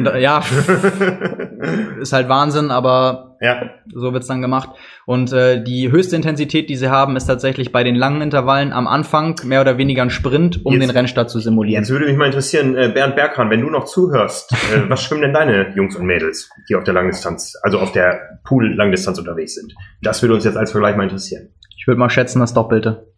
ist halt Wahnsinn, aber ja, so wird's dann gemacht. Und die höchste Intensität, die sie haben, ist tatsächlich bei den langen Intervallen am Anfang mehr oder weniger ein Sprint, um den Rennstart zu simulieren. Jetzt würde mich mal interessieren, Bernd Berghahn, wenn du noch zuhörst, was schwimmen denn deine Jungs und Mädels, die auf der Langdistanz, also auf der Pool-Langdistanz unterwegs sind? Das würde uns jetzt als Vergleich mal interessieren. Ich würde mal schätzen, das Doppelte.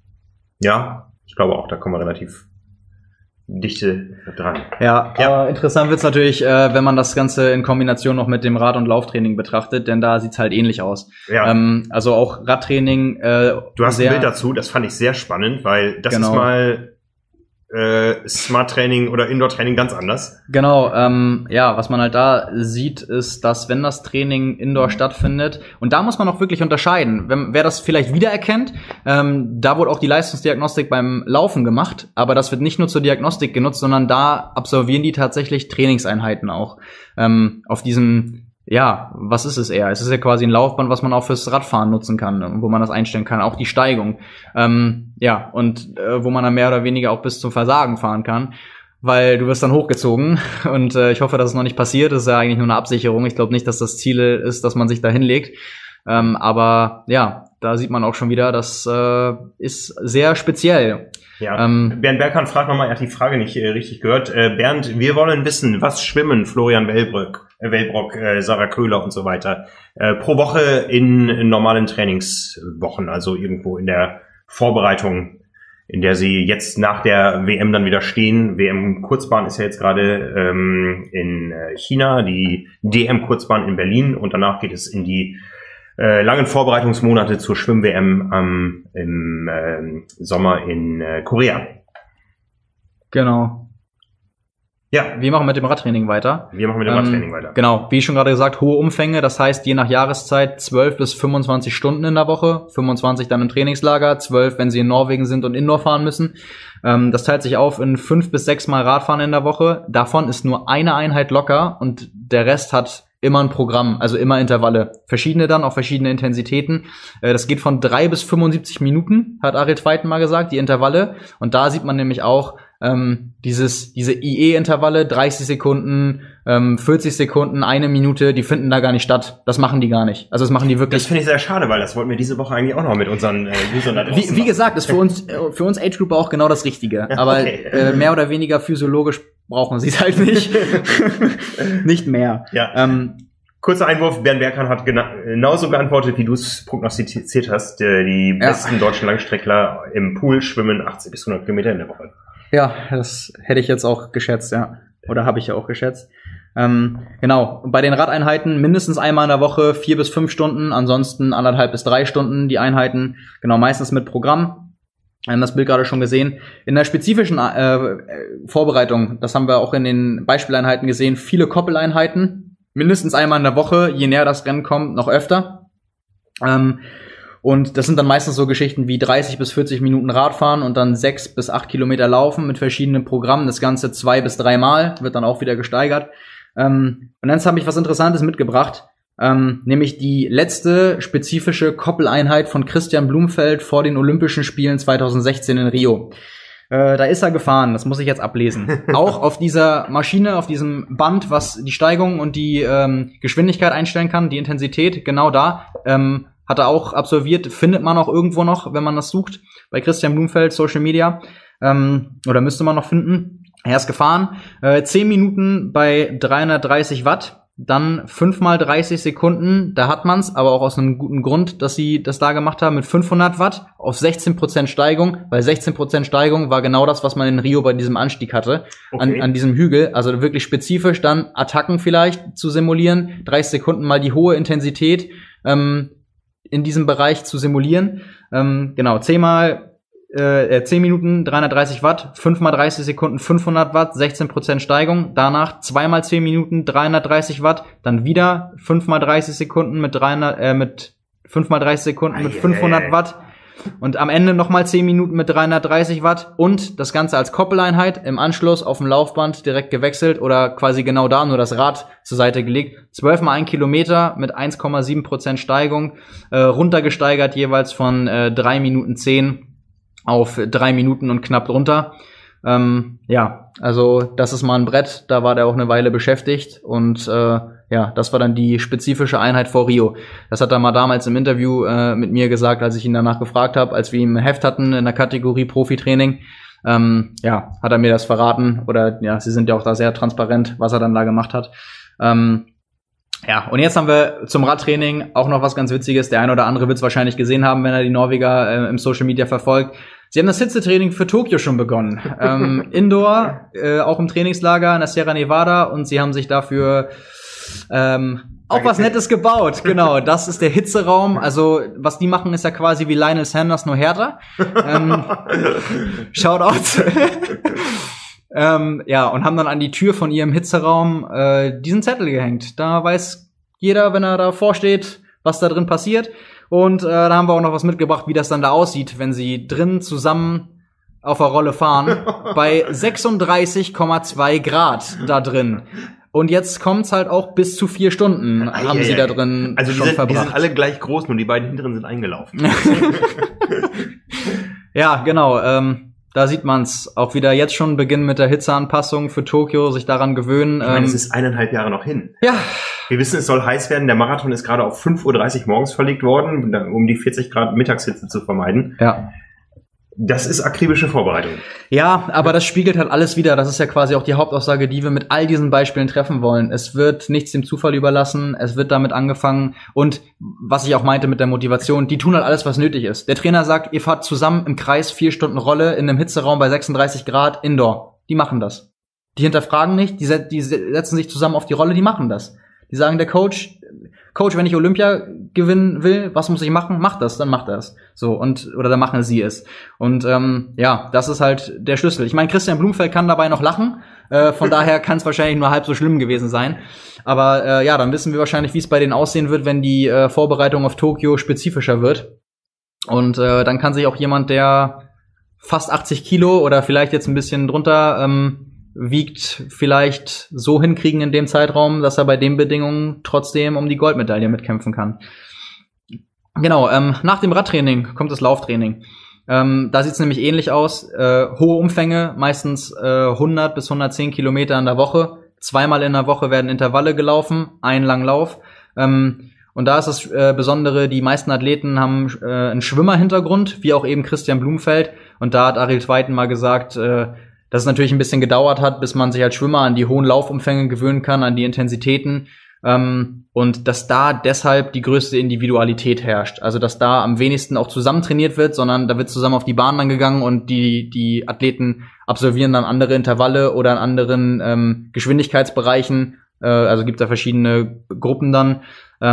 Ja, ich glaube auch, da kommen wir relativ dichte dran. Ja, aber interessant wird's natürlich, wenn man das Ganze in Kombination noch mit dem Rad- und Lauftraining betrachtet, denn da sieht's halt ähnlich aus. Ja. Also auch Radtraining. Du hast ein Bild dazu, das fand ich sehr spannend, weil das ist mal Smart-Training oder Indoor-Training ganz anders. Genau, ja, was man halt da sieht, ist, dass wenn das Training Indoor stattfindet, und da muss man auch wirklich unterscheiden, wer das vielleicht wiedererkennt, da wurde auch die Leistungsdiagnostik beim Laufen gemacht, aber das wird nicht nur zur Diagnostik genutzt, sondern da absolvieren die tatsächlich Trainingseinheiten auch. Auf diesem, ja, was ist es eher? Es ist ja quasi ein Laufband, was man auch fürs Radfahren nutzen kann, wo man das einstellen kann, auch die Steigung. Ja, und wo man dann mehr oder weniger auch bis zum Versagen fahren kann, weil du wirst dann hochgezogen und ich hoffe, dass es noch nicht passiert. Das ist ja eigentlich nur eine Absicherung. Ich glaube nicht, dass das Ziel ist, dass man sich da hinlegt. Aber ja, da sieht man auch schon wieder, das ist sehr speziell. Ja, Bernd Berghahn fragt nochmal, er hat die Frage nicht richtig gehört. Bernd, wir wollen wissen, was schwimmen Florian Wellbrock, Sarah Köhler und so weiter pro Woche in normalen Trainingswochen, also irgendwo in der Vorbereitung, in der sie jetzt nach der WM dann wieder stehen. WM-Kurzbahn ist ja jetzt gerade in China, die DM-Kurzbahn in Berlin und danach geht es in die langen Vorbereitungsmonate zur Schwimm-WM im Sommer in Korea. Genau. Ja, wir machen mit dem Radtraining weiter. Genau, wie schon gerade gesagt, hohe Umfänge, das heißt je nach Jahreszeit 12 bis 25 Stunden in der Woche, 25 dann im Trainingslager, 12, wenn sie in Norwegen sind und Indoor fahren müssen. Das teilt sich auf in 5 bis 6 Mal Radfahren in der Woche. Davon ist nur eine Einheit locker und der Rest hat immer ein Programm, also immer Intervalle. Verschiedene dann, auch verschiedene Intensitäten. Das geht von 3 bis 75 Minuten, hat Ari Tveiten mal gesagt, die Intervalle. Und da sieht man nämlich auch diese IE-Intervalle, 30 Sekunden, 40 Sekunden, 1 Minute, die finden da gar nicht statt. Das machen die gar nicht. Also das machen die wirklich. Das finde ich sehr schade, weil das wollten wir diese Woche eigentlich auch noch mit unseren Usern da draußen wie gesagt, ist für uns Age Group auch genau das Richtige. Aber mehr oder weniger physiologisch brauchen sie es halt nicht. Nicht mehr. Ja. Kurzer Einwurf, Bernd Berghahn hat genauso geantwortet, wie du es prognostiziert hast. Die besten deutschen Langstreckler im Pool schwimmen 80 bis 100 Kilometer in der Woche. Ja, das hätte ich jetzt auch geschätzt, ja. Oder habe ich ja auch geschätzt. Genau, bei den Radeinheiten mindestens einmal in der Woche 4 bis 5 Stunden, ansonsten 1,5 bis 3 Stunden die Einheiten, genau, meistens mit Programm. Das Bild gerade schon gesehen. In der spezifischen Vorbereitung, das haben wir auch in den Beispieleinheiten gesehen, viele Koppeleinheiten, mindestens einmal in der Woche, je näher das Rennen kommt, noch öfter. Und das sind dann meistens so Geschichten wie 30 bis 40 Minuten Radfahren und dann 6 bis 8 Kilometer laufen mit verschiedenen Programmen. Das Ganze 2 bis 3 Mal, wird dann auch wieder gesteigert. Und jetzt habe ich was Interessantes mitgebracht, nämlich die letzte spezifische Koppeleinheit von Kristian Blumfeld vor den Olympischen Spielen 2016 in Rio. Da ist er gefahren, das muss ich jetzt ablesen. Auch auf dieser Maschine, auf diesem Band, was die Steigung und die Geschwindigkeit einstellen kann, die Intensität, genau da, hat er auch absolviert, findet man auch irgendwo noch, wenn man das sucht, bei Kristian Blumfeld, Social Media, oder müsste man noch finden. Er ist gefahren, 10 Minuten bei 330 Watt, dann 5 mal 30 Sekunden, da hat man's, aber auch aus einem guten Grund, dass sie das da gemacht haben, mit 500 Watt auf 16% Steigung, weil 16% Steigung war genau das, was man in Rio bei diesem Anstieg hatte, okay. an diesem Hügel, also wirklich spezifisch dann Attacken vielleicht zu simulieren, 30 Sekunden mal die hohe Intensität in diesem Bereich zu simulieren, genau, 10 Minuten, 330 Watt, 5 mal 30 Sekunden, 500 Watt, 16% Steigung. Danach 2 mal 10 Minuten, 330 Watt, dann wieder 5 mal 30 Sekunden mit 5 mal 30 Sekunden mit 500 Watt. Und am Ende nochmal 10 Minuten mit 330 Watt und das Ganze als Koppeleinheit im Anschluss auf dem Laufband direkt gewechselt oder quasi genau da nur das Rad zur Seite gelegt. 12 mal 1 Kilometer mit 1,7% Steigung, runtergesteigert jeweils von 3 Minuten 10 auf 3 Minuten und knapp drunter. Ja, also das ist mal ein Brett, da war der auch eine Weile beschäftigt und ja, das war dann die spezifische Einheit vor Rio. Das hat er mal damals im Interview mit mir gesagt, als ich ihn danach gefragt habe, als wir ihn im Heft hatten in der Kategorie Profitraining. Ja, hat er mir das verraten oder ja, sie sind ja auch da sehr transparent, was er dann da gemacht hat. Ja, und jetzt haben wir zum Radtraining auch noch was ganz Witziges. Der eine oder andere wird es wahrscheinlich gesehen haben, wenn er die Norweger im Social Media verfolgt. Sie haben das Hitzetraining für Tokio schon begonnen. Indoor, auch im Trainingslager in der Sierra Nevada und sie haben sich dafür auch was Nettes gebaut. Genau, das ist der Hitzeraum. Also, was die machen, ist ja quasi wie Lionel Sanders, nur härter. Shoutout. Ja, und haben dann an die Tür von ihrem Hitzeraum diesen Zettel gehängt. Da weiß jeder, wenn er davor steht, was da drin passiert. Und da haben wir auch noch was mitgebracht, wie das dann da aussieht, wenn sie drin zusammen auf der Rolle fahren. Bei 36,2 Grad da drin. Und jetzt kommt's halt auch bis zu 4 Stunden haben sie da drin also schon verbracht. Die sind alle gleich groß, nur die beiden hinteren sind eingelaufen. Ja, genau. Da sieht man's auch wieder jetzt schon beginnen mit der Hitzeanpassung für Tokio, sich daran gewöhnen. Ich meine, es ist 1,5 Jahre noch hin. Ja. Wir wissen, es soll heiß werden. Der Marathon ist gerade auf 5:30 Uhr morgens verlegt worden, um die 40 Grad Mittagshitze zu vermeiden. Ja. Das ist akribische Vorbereitung. Ja, aber das spiegelt halt alles wieder. Das ist ja quasi auch die Hauptaussage, die wir mit all diesen Beispielen treffen wollen. Es wird nichts dem Zufall überlassen. Es wird damit angefangen. Und was ich auch meinte mit der Motivation, die tun halt alles, was nötig ist. Der Trainer sagt, ihr fahrt zusammen im Kreis 4 Stunden Rolle in einem Hitzeraum bei 36 Grad Indoor. Die machen das. Die hinterfragen nicht, die setzen sich zusammen auf die Rolle, die machen das. Die sagen, der Coach, wenn ich Olympia gewinnen will, was muss ich machen? Mach das, dann macht er es. So, oder dann machen sie es. Und ja, das ist halt der Schlüssel. Ich meine, Kristian Blumfeld kann dabei noch lachen. Von daher kann es wahrscheinlich nur halb so schlimm gewesen sein. Aber ja, dann wissen wir wahrscheinlich, wie es bei denen aussehen wird, wenn die Vorbereitung auf Tokio spezifischer wird. Und dann kann sich auch jemand, der fast 80 Kilo oder vielleicht jetzt ein bisschen drunter wiegt, vielleicht so hinkriegen in dem Zeitraum, dass er bei den Bedingungen trotzdem um die Goldmedaille mitkämpfen kann. Genau, nach dem Radtraining kommt das Lauftraining. Da sieht's nämlich ähnlich aus. Hohe Umfänge, meistens 100 bis 110 Kilometer in der Woche. 2-mal in der Woche werden Intervalle gelaufen, einen Langlauf. Und da ist das Besondere, die meisten Athleten haben einen Schwimmerhintergrund, wie auch eben Kristian Blumfeld. Und da hat Ariel Zweiten mal gesagt, dass es natürlich ein bisschen gedauert hat, bis man sich als Schwimmer an die hohen Laufumfänge gewöhnen kann, an die Intensitäten. Und dass da deshalb die größte Individualität herrscht. Also dass da am wenigsten auch zusammen trainiert wird, sondern da wird zusammen auf die Bahn dann gegangen und die Athleten absolvieren dann andere Intervalle oder in anderen Geschwindigkeitsbereichen. Also gibt da verschiedene Gruppen dann.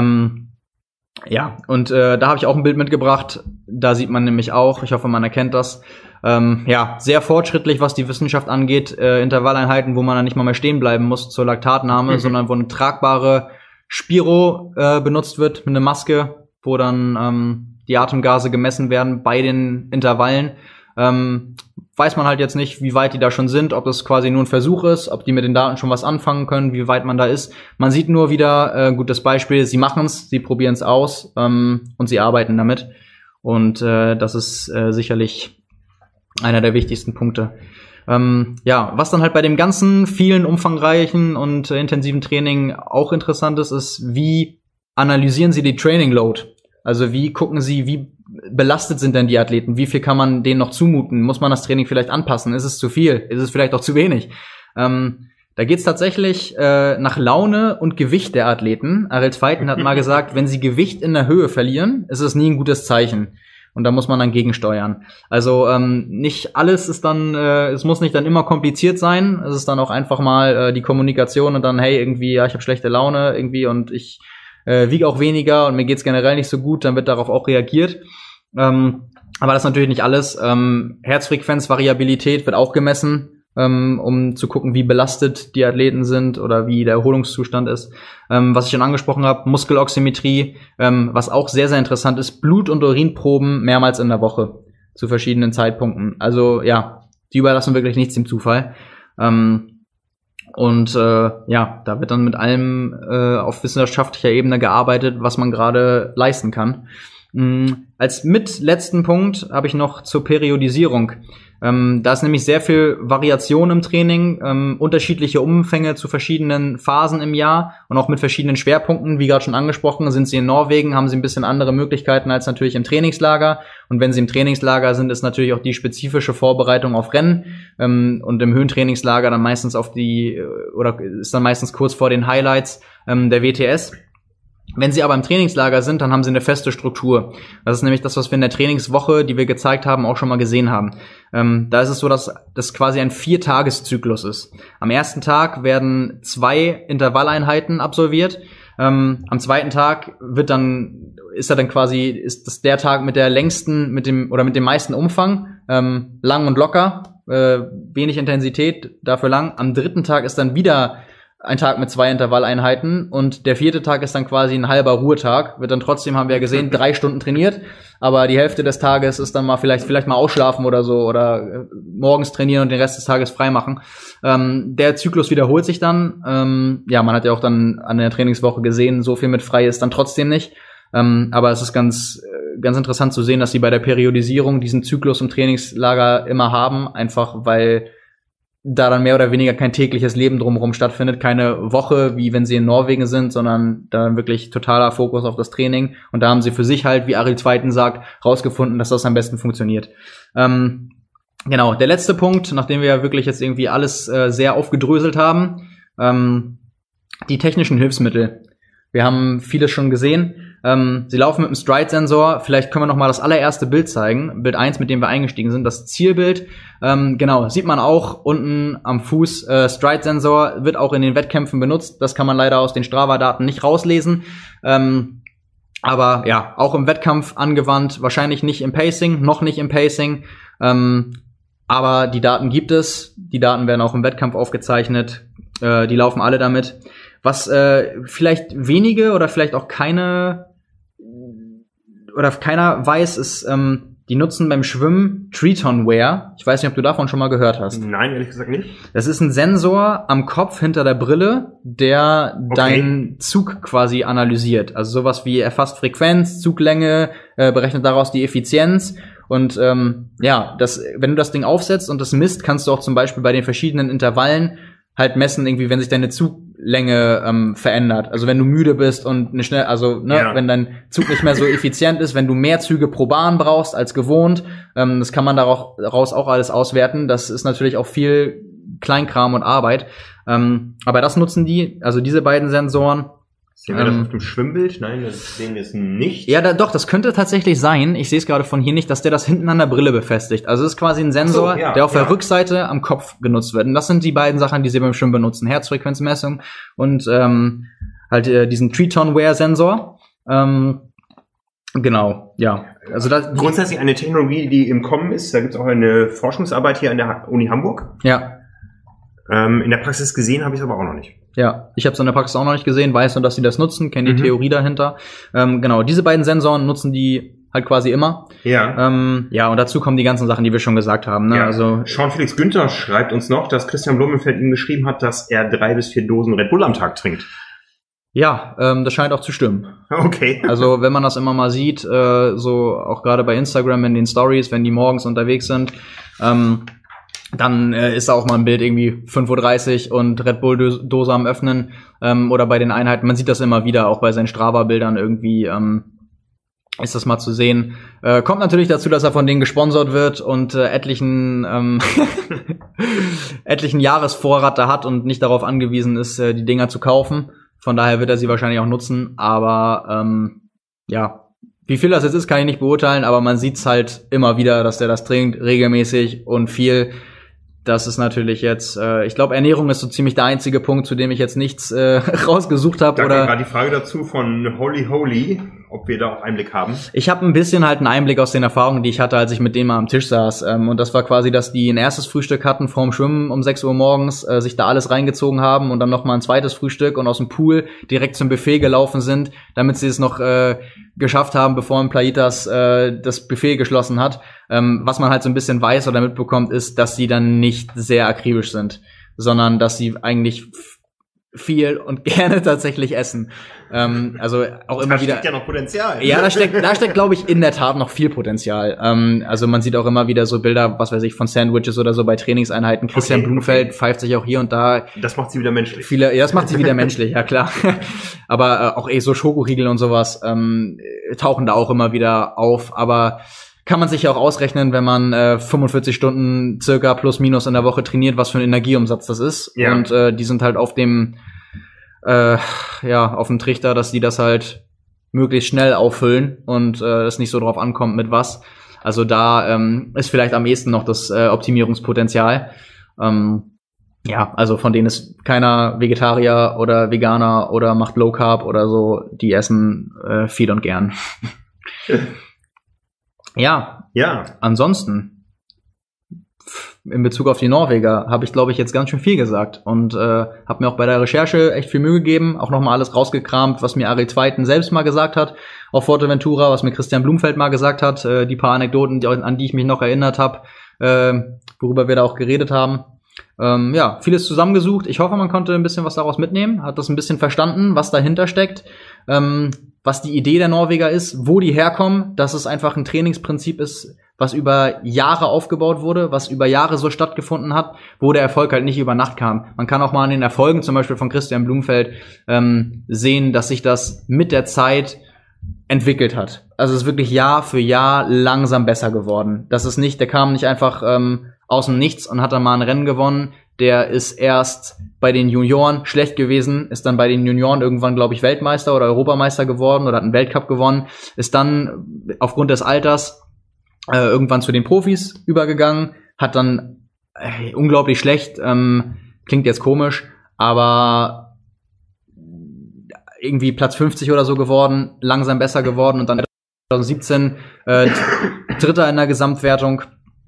Ja, und da habe ich auch ein Bild mitgebracht. Da sieht man nämlich auch, ich hoffe, man erkennt das, ja, sehr fortschrittlich, was die Wissenschaft angeht. Intervalleinheiten, wo man dann nicht mal mehr stehen bleiben muss zur Laktatnahme, sondern wo eine tragbare Spiro benutzt wird mit einer Maske, wo dann die Atemgase gemessen werden bei den Intervallen. Weiß man halt jetzt nicht, wie weit die da schon sind, ob das quasi nur ein Versuch ist, ob die mit den Daten schon was anfangen können, wie weit man da ist. Man sieht nur wieder, gutes Beispiel, sie machen's, sie probieren's aus und sie arbeiten damit. Und das ist sicherlich einer der wichtigsten Punkte. Ja, was dann halt bei dem ganzen vielen, umfangreichen und intensiven Training auch interessant ist, wie analysieren sie die Training Load? Also wie gucken sie, wie belastet sind denn die Athleten? Wie viel kann man denen noch zumuten? Muss man das Training vielleicht anpassen? Ist es zu viel? Ist es vielleicht auch zu wenig? Da geht's tatsächlich nach Laune und Gewicht der Athleten. Ariel Zweiten hat mal gesagt, wenn sie Gewicht in der Höhe verlieren, ist es nie ein gutes Zeichen. Und da muss man dann gegensteuern. Also nicht alles ist dann, es muss nicht dann immer kompliziert sein. Es ist dann auch einfach mal die Kommunikation und dann, hey, irgendwie, ja, ich habe schlechte Laune irgendwie und ich wiege auch weniger und mir geht's generell nicht so gut, dann wird darauf auch reagiert. Aber das ist natürlich nicht alles. Herzfrequenzvariabilität wird auch gemessen, um zu gucken, wie belastet die Athleten sind oder wie der Erholungszustand ist. Was ich schon angesprochen habe, Muskeloximetrie, was auch sehr, sehr interessant ist, Blut- und Urinproben mehrmals in der Woche zu verschiedenen Zeitpunkten. Also ja, die überlassen wirklich nichts dem Zufall. Ja, da wird dann mit allem auf wissenschaftlicher Ebene gearbeitet, was man gerade leisten kann. Als letzten Punkt habe ich noch zur Periodisierung. Da ist nämlich sehr viel Variation im Training, unterschiedliche Umfänge zu verschiedenen Phasen im Jahr und auch mit verschiedenen Schwerpunkten. Wie gerade schon angesprochen, sind sie in Norwegen, haben sie ein bisschen andere Möglichkeiten als natürlich im Trainingslager. Und wenn sie im Trainingslager sind, ist natürlich auch die spezifische Vorbereitung auf Rennen. Und im Höhentrainingslager dann meistens ist dann meistens kurz vor den Highlights der WTS. Wenn sie aber im Trainingslager sind, dann haben sie eine feste Struktur. Das ist nämlich das, was wir in der Trainingswoche, die wir gezeigt haben, auch schon mal gesehen haben. Da ist es so, dass das quasi ein 4-Tages-Zyklus ist. Am ersten Tag werden 2 Intervalleinheiten absolviert. Am zweiten Tag ist das der Tag mit der längsten, mit dem meisten Umfang, lang und locker, wenig Intensität, dafür lang. Am dritten Tag ist dann wieder ein Tag mit 2 Intervalleinheiten und der 4. Tag ist dann quasi ein halber Ruhetag. Wird dann trotzdem, haben wir ja gesehen, 3 Stunden trainiert, aber die Hälfte des Tages ist dann mal vielleicht mal ausschlafen oder so oder morgens trainieren und den Rest des Tages frei machen. Der Zyklus wiederholt sich dann. Ja, man hat ja auch dann an der Trainingswoche gesehen, so viel mit frei ist dann trotzdem nicht. Aber es ist ganz interessant zu sehen, dass sie bei der Periodisierung diesen Zyklus im Trainingslager immer haben, einfach weil da dann mehr oder weniger kein tägliches Leben drumherum stattfindet, keine Woche, wie wenn sie in Norwegen sind, sondern dann wirklich totaler Fokus auf das Training. Und da haben sie für sich halt, wie Ariel Zweiten sagt, rausgefunden, dass das am besten funktioniert. Genau, der letzte Punkt, nachdem wir ja wirklich jetzt irgendwie alles sehr aufgedröselt haben, die technischen Hilfsmittel. Wir haben vieles schon gesehen. Sie laufen mit dem Stride-Sensor. Vielleicht können wir noch mal das allererste Bild zeigen. Bild 1, mit dem wir eingestiegen sind, das Zielbild. Genau, sieht man auch unten am Fuß. Stride-Sensor wird auch in den Wettkämpfen benutzt. Das kann man leider aus den Strava-Daten nicht rauslesen. Aber ja, auch im Wettkampf angewandt. Wahrscheinlich nicht im Pacing, noch nicht im Pacing. Aber die Daten gibt es. Die Daten werden auch im Wettkampf aufgezeichnet. Die laufen alle damit. Was vielleicht wenige oder vielleicht auch keiner weiß, ist, die nutzen beim Schwimmen Triton-Wear. Ich weiß nicht, ob du davon schon mal gehört hast. Nein, ehrlich gesagt nicht. Das ist ein Sensor am Kopf hinter der Brille, der deinen Zug quasi analysiert. Also sowas wie erfasst Frequenz, Zuglänge, berechnet daraus die Effizienz. Und wenn du das Ding aufsetzt und das misst, kannst du auch zum Beispiel bei den verschiedenen Intervallen halt messen, irgendwie, wenn sich deine Zuglänge verändert. Also wenn du müde bist und wenn dein Zug nicht mehr so effizient ist, wenn du mehr Züge pro Bahn brauchst als gewohnt, das kann man daraus auch alles auswerten. Das ist natürlich auch viel Kleinkram und Arbeit. Aber das nutzen die, also diese beiden Sensoren. Sehen wir das auf dem Schwimmbild? Nein, das sehen wir es nicht. Ja, doch, das könnte tatsächlich sein. Ich sehe es gerade von hier nicht, dass der das hinten an der Brille befestigt. Also es ist quasi ein Sensor, der auf der Rückseite am Kopf genutzt wird. Und das sind die beiden Sachen, die sie beim Schwimmen benutzen. Herzfrequenzmessung und halt diesen Triton-Wear-Sensor. Genau, ja. Also das grundsätzlich eine Technologie, die im Kommen ist. Da gibt es auch eine Forschungsarbeit hier an der Uni Hamburg. Ja. In der Praxis gesehen habe ich es aber auch noch nicht. Ja, ich habe es in der Praxis auch noch nicht gesehen, weiß nur, dass sie das nutzen, kenne die Theorie dahinter. Genau, diese beiden Sensoren nutzen die halt quasi immer. Ja. Ja, und dazu kommen die ganzen Sachen, die wir schon gesagt haben. Ne? Ja. Also Sean-Felix Günther schreibt uns noch, dass Christian Blumenfeld ihm geschrieben hat, dass er 3 bis 4 Dosen Red Bull am Tag trinkt. Ja, das scheint auch zu stimmen. Okay. Also wenn man das immer mal sieht, so auch gerade bei Instagram in den Stories, wenn die morgens unterwegs sind, dann ist da auch mal ein Bild irgendwie 5:30 Uhr und Red Bull-Dose am Öffnen oder bei den Einheiten. Man sieht das immer wieder, auch bei seinen Strava-Bildern irgendwie ist das mal zu sehen. Kommt natürlich dazu, dass er von denen gesponsert wird und etlichen Jahresvorrat da hat und nicht darauf angewiesen ist, die Dinger zu kaufen. Von daher wird er sie wahrscheinlich auch nutzen. Aber ja, wie viel das jetzt ist, kann ich nicht beurteilen. Aber man sieht's halt immer wieder, dass der das trinkt, regelmäßig und viel. Das ist natürlich jetzt, ich glaube, Ernährung ist so ziemlich der einzige Punkt, zu dem ich jetzt nichts rausgesucht habe. Da kam gerade die Frage dazu von Holy, ob wir da auch Einblick haben. Ich habe ein bisschen halt einen Einblick aus den Erfahrungen, die ich hatte, als ich mit denen mal am Tisch saß. Und das war quasi, dass die ein erstes Frühstück hatten vorm Schwimmen um 6 Uhr morgens, sich da alles reingezogen haben und dann noch mal ein zweites Frühstück und aus dem Pool direkt zum Buffet gelaufen sind, damit sie es noch geschafft haben, bevor ein Playitas das Buffet geschlossen hat. Was man halt so ein bisschen weiß oder mitbekommt, ist, dass sie dann nicht sehr akribisch sind, sondern dass sie eigentlich viel und gerne tatsächlich essen. Also auch immer wieder. Da steckt ja noch Potenzial. Ja, da steckt, glaube ich, in der Tat noch viel Potenzial. Also man sieht auch immer wieder so Bilder, was weiß ich, von Sandwiches oder so bei Trainingseinheiten. Christian Blumenfeld pfeift sich auch hier und da. Das macht sie wieder menschlich. Ja, das macht sie wieder menschlich, ja klar. Aber auch so Schokoriegel und sowas tauchen da auch immer wieder auf. Aber kann man sich ja auch ausrechnen, wenn man 45 Stunden circa plus minus in der Woche trainiert, was für ein Energieumsatz das ist. Ja. Und die sind halt auf dem auf dem Trichter, dass die das halt möglichst schnell auffüllen und es nicht so drauf ankommt mit was. Also da ist vielleicht am ehesten noch das Optimierungspotenzial. Ja, also von denen ist keiner Vegetarier oder Veganer oder macht Low Carb oder so. Die essen viel und gern. Ja. Ansonsten in Bezug auf die Norweger habe ich, glaube ich, jetzt ganz schön viel gesagt und habe mir auch bei der Recherche echt viel Mühe gegeben, auch nochmal alles rausgekramt, was mir Ari Zweiten selbst mal gesagt hat auf Fuerteventura, was mir Christian Blumfeld mal gesagt hat, die paar Anekdoten, an die ich mich noch erinnert habe, worüber wir da auch geredet haben. Ja, vieles zusammengesucht. Ich hoffe, man konnte ein bisschen was daraus mitnehmen, hat das ein bisschen verstanden, was dahinter steckt, was die Idee der Norweger ist, wo die herkommen, dass es einfach ein Trainingsprinzip ist, was über Jahre aufgebaut wurde, was über Jahre so stattgefunden hat, wo der Erfolg halt nicht über Nacht kam. Man kann auch mal an den Erfolgen, zum Beispiel von Christian Blumfeld, sehen, dass sich das mit der Zeit entwickelt hat. Also es ist wirklich Jahr für Jahr langsam besser geworden. Der kam nicht einfach aus dem Nichts und hat dann mal ein Rennen gewonnen. Der ist erst bei den Junioren schlecht gewesen, ist dann bei den Junioren irgendwann, glaube ich, Weltmeister oder Europameister geworden oder hat einen Weltcup gewonnen, ist dann aufgrund des Alters irgendwann zu den Profis übergegangen, hat dann unglaublich schlecht, klingt jetzt komisch, aber irgendwie Platz 50 oder so geworden, langsam besser geworden und dann 2017 Dritter in der Gesamtwertung.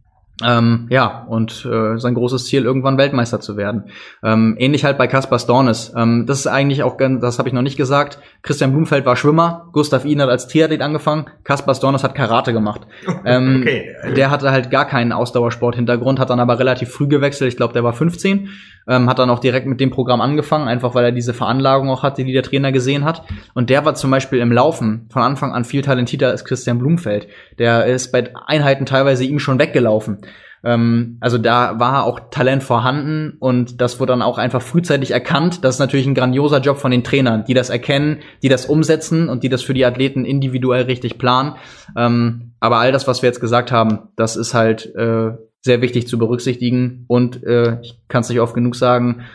Und sein großes Ziel, irgendwann Weltmeister zu werden. Ähnlich halt bei Kaspar Stornes. Das ist eigentlich auch, das habe ich noch nicht gesagt, Christian Blumfeld war Schwimmer, Gustav Iden hat als Triathlet angefangen, Kaspar Stornes hat Karate gemacht. Okay. Der hatte halt gar keinen Ausdauersport-Hintergrund, hat dann aber relativ früh gewechselt, ich glaube, der war 15, hat dann auch direkt mit dem Programm angefangen, einfach weil er diese Veranlagung auch hatte, die der Trainer gesehen hat. Und der war zum Beispiel im Laufen von Anfang an viel talentierter als Christian Blumfeld. Der ist bei Einheiten teilweise ihm schon weggelaufen. Also da war auch Talent vorhanden und das wurde dann auch einfach frühzeitig erkannt. Das ist natürlich ein grandioser Job von den Trainern, die das erkennen, die das umsetzen und die das für die Athleten individuell richtig planen. Aber all das, was wir jetzt gesagt haben, das ist halt sehr wichtig zu berücksichtigen und ich kann es nicht oft genug sagen,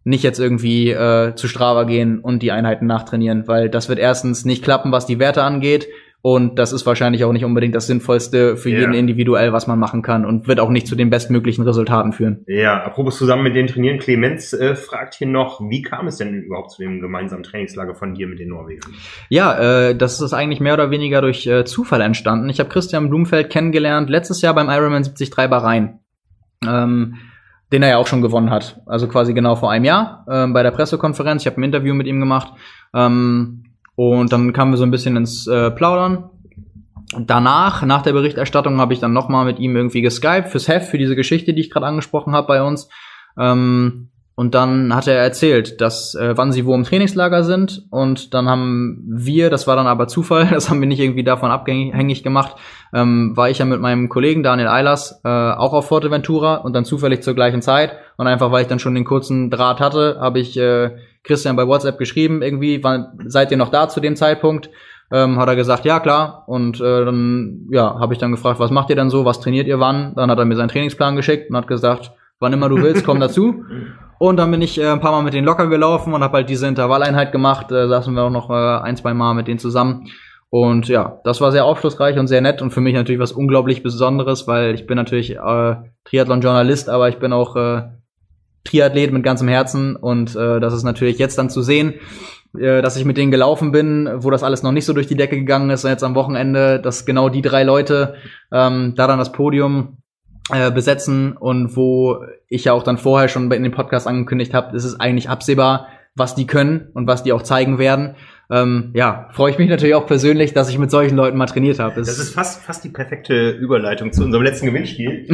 nicht jetzt irgendwie zu Strava gehen und die Einheiten nachtrainieren, weil das wird erstens nicht klappen, was die Werte angeht. Und das ist wahrscheinlich auch nicht unbedingt das Sinnvollste für jeden individuell, was man machen kann und wird auch nicht zu den bestmöglichen Resultaten führen. Ja, apropos zusammen mit den Trainieren, Clemens fragt hier noch, wie kam es denn überhaupt zu dem gemeinsamen Trainingslager von dir mit den Norwegern? Ja, das ist eigentlich mehr oder weniger durch Zufall entstanden. Ich habe Christian Blumfeld kennengelernt letztes Jahr beim Ironman 73 Bahrain, den er ja auch schon gewonnen hat. Also quasi genau vor einem Jahr bei der Pressekonferenz. Ich habe ein Interview mit ihm gemacht. Und dann kamen wir so ein bisschen ins Plaudern. Danach, nach der Berichterstattung, habe ich dann nochmal mit ihm irgendwie geskypt fürs Heft, für diese Geschichte, die ich gerade angesprochen habe bei uns. Und dann hat er erzählt, dass wann sie wo im Trainingslager sind. Und dann haben wir, das war dann aber Zufall, das haben wir nicht irgendwie davon abhängig gemacht, war ich ja mit meinem Kollegen Daniel Eilers auch auf Fuerteventura und dann zufällig zur gleichen Zeit. Und einfach, weil ich dann schon den kurzen Draht hatte, habe ich Christian bei WhatsApp geschrieben, irgendwie, seid ihr noch da zu dem Zeitpunkt? Hat er gesagt, ja klar. Und dann habe ich dann gefragt, was macht ihr denn so, was trainiert ihr wann? Dann hat er mir seinen Trainingsplan geschickt und hat gesagt, wann immer du willst, komm dazu. Und dann bin ich ein paar Mal mit denen locker gelaufen und habe halt diese Intervalleinheit gemacht, saßen wir auch noch 1-2 Mal mit denen zusammen. Und ja, das war sehr aufschlussreich und sehr nett und für mich natürlich was unglaublich Besonderes, weil ich bin natürlich Triathlon-Journalist, aber ich bin auch Triathlet mit ganzem Herzen und das ist natürlich jetzt dann zu sehen, dass ich mit denen gelaufen bin, wo das alles noch nicht so durch die Decke gegangen ist und jetzt am Wochenende, dass genau die 3 Leute da dann das Podium besetzen und wo ich ja auch dann vorher schon in dem Podcast angekündigt habe, ist es eigentlich absehbar, was die können und was die auch zeigen werden. Freue ich mich natürlich auch persönlich, dass ich mit solchen Leuten mal trainiert habe. Das ist fast die perfekte Überleitung zu unserem letzten Gewinnspiel.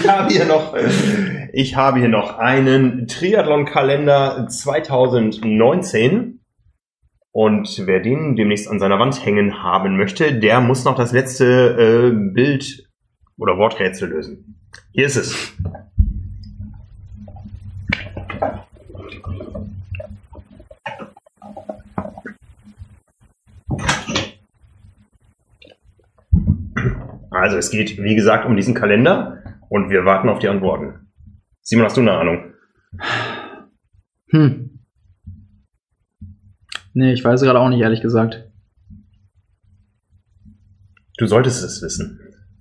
Ich habe hier noch einen Triathlon-Kalender 2019. Und wer den demnächst an seiner Wand hängen haben möchte, der muss noch das letzte Bild oder Worträtsel lösen. Hier ist es. Also es geht, wie gesagt, um diesen Kalender und wir warten auf die Antworten. Simon, hast du eine Ahnung? Nee, ich weiß gerade auch nicht, ehrlich gesagt. Du solltest es wissen.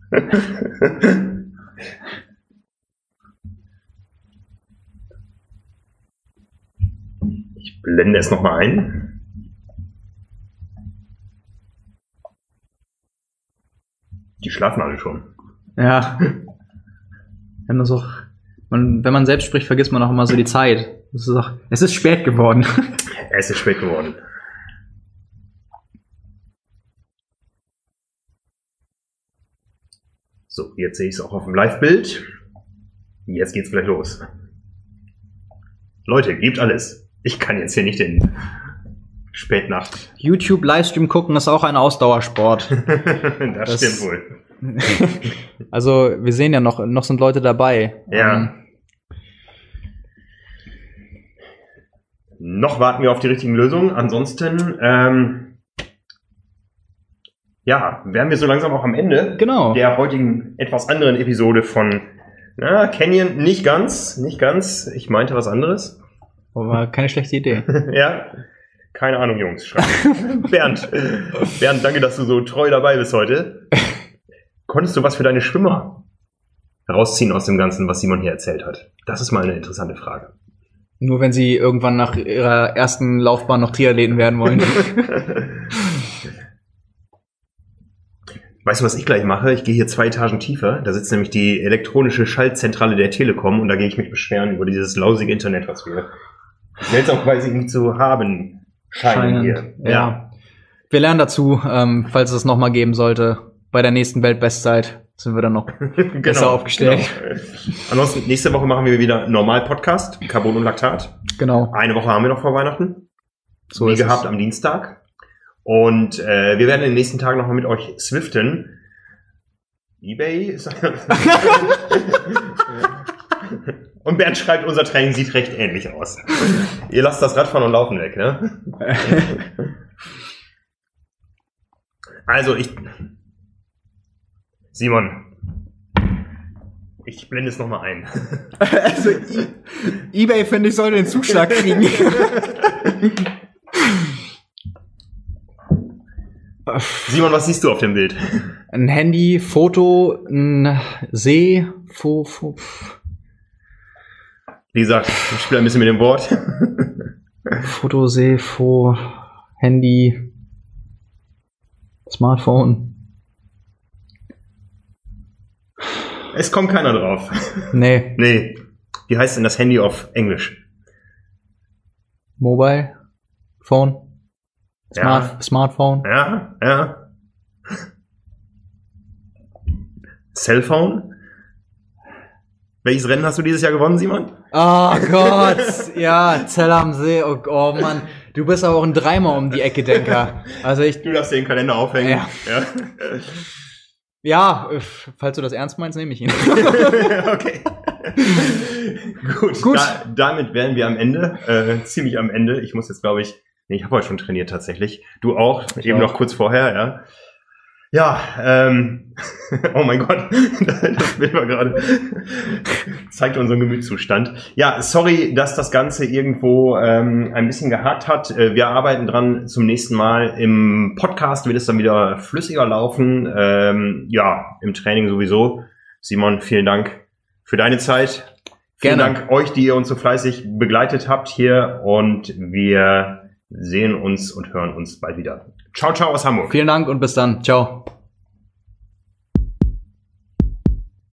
Ich blende es nochmal ein. Die schlafen alle schon. Ja. Wenn man selbst spricht, vergisst man auch immer so die Zeit. Es ist spät geworden. Es ist spät geworden. So, jetzt sehe ich es auch auf dem Live-Bild. Jetzt geht's gleich los. Leute, gebt alles. Ich kann jetzt hier nicht in Spätnacht. YouTube-Livestream gucken ist auch ein Ausdauersport. Das stimmt wohl. Also, wir sehen ja noch sind Leute dabei. Ja. Noch warten wir auf die richtigen Lösungen. Ansonsten, wären wir so langsam auch am Ende der heutigen etwas anderen Episode von Canyon. Nicht ganz. Ich meinte was anderes. Aber keine schlechte Idee. Ja, keine Ahnung, Jungs. Bernd, danke, dass du so treu dabei bist heute. Konntest du was für deine Schwimmer rausziehen aus dem Ganzen, was Simon hier erzählt hat? Das ist mal eine interessante Frage. Nur wenn sie irgendwann nach ihrer ersten Laufbahn noch Triathleten werden wollen. Weißt du, was ich gleich mache? Ich gehe hier 2 Etagen tiefer. Da sitzt nämlich die elektronische Schaltzentrale der Telekom und da gehe ich mich beschweren über dieses lausige Internet, was wir seltsamerweise nicht zu haben scheinen hier. Ja. Wir lernen dazu, falls es nochmal geben sollte. Bei der nächsten Weltbestzeit sind wir dann noch besser aufgestellt. Genau. Ansonsten, nächste Woche machen wir wieder Normal-Podcast, Carbon und Laktat. Genau. Eine Woche haben wir noch vor Weihnachten. So wie gehabt am Dienstag. Und wir werden in den nächsten Tagen nochmal mit euch swiften. eBay ist Und Bernd schreibt, unser Training sieht recht ähnlich aus. Ihr lasst das Radfahren und Laufen weg, ne? Also Simon, Ich blende es nochmal ein. Also eBay, finde ich, sollte den Zuschlag kriegen. Simon, was siehst du auf dem Bild? Ein Handy, Foto, ein See, Wie gesagt, ich spiele ein bisschen mit dem Wort. Foto, See, Handy, Smartphone. Es kommt keiner drauf. Nee. Nee. Wie heißt denn das Handy auf Englisch? Mobile Phone. Ja. Smartphone. Ja. Cellphone? Welches Rennen hast du dieses Jahr gewonnen, Simon? Oh Gott, ja, Zell am See, oh Mann. Du bist aber auch ein Dreimal um die Ecke, Denker. Also Du darfst dir den Kalender aufhängen. Ja, falls du das ernst meinst, nehme ich ihn. Okay. Gut. Damit wären wir am Ende, ziemlich am Ende. Ich muss jetzt, glaube ich, ich habe heute schon trainiert tatsächlich. Du auch, eben noch kurz vorher, ja. Ja, oh mein Gott, das Bild war gerade, zeigt unseren Gemütszustand. Ja, sorry, dass das Ganze irgendwo ein bisschen gehakt hat. Wir arbeiten dran, zum nächsten Mal. Im Podcast wird es dann wieder flüssiger laufen. Ja, im Training sowieso. Simon, vielen Dank für deine Zeit. Vielen Dank euch, die ihr uns so fleißig begleitet habt hier. Und wir sehen uns und hören uns bald wieder. Ciao, ciao aus Hamburg. Vielen Dank und bis dann. Ciao.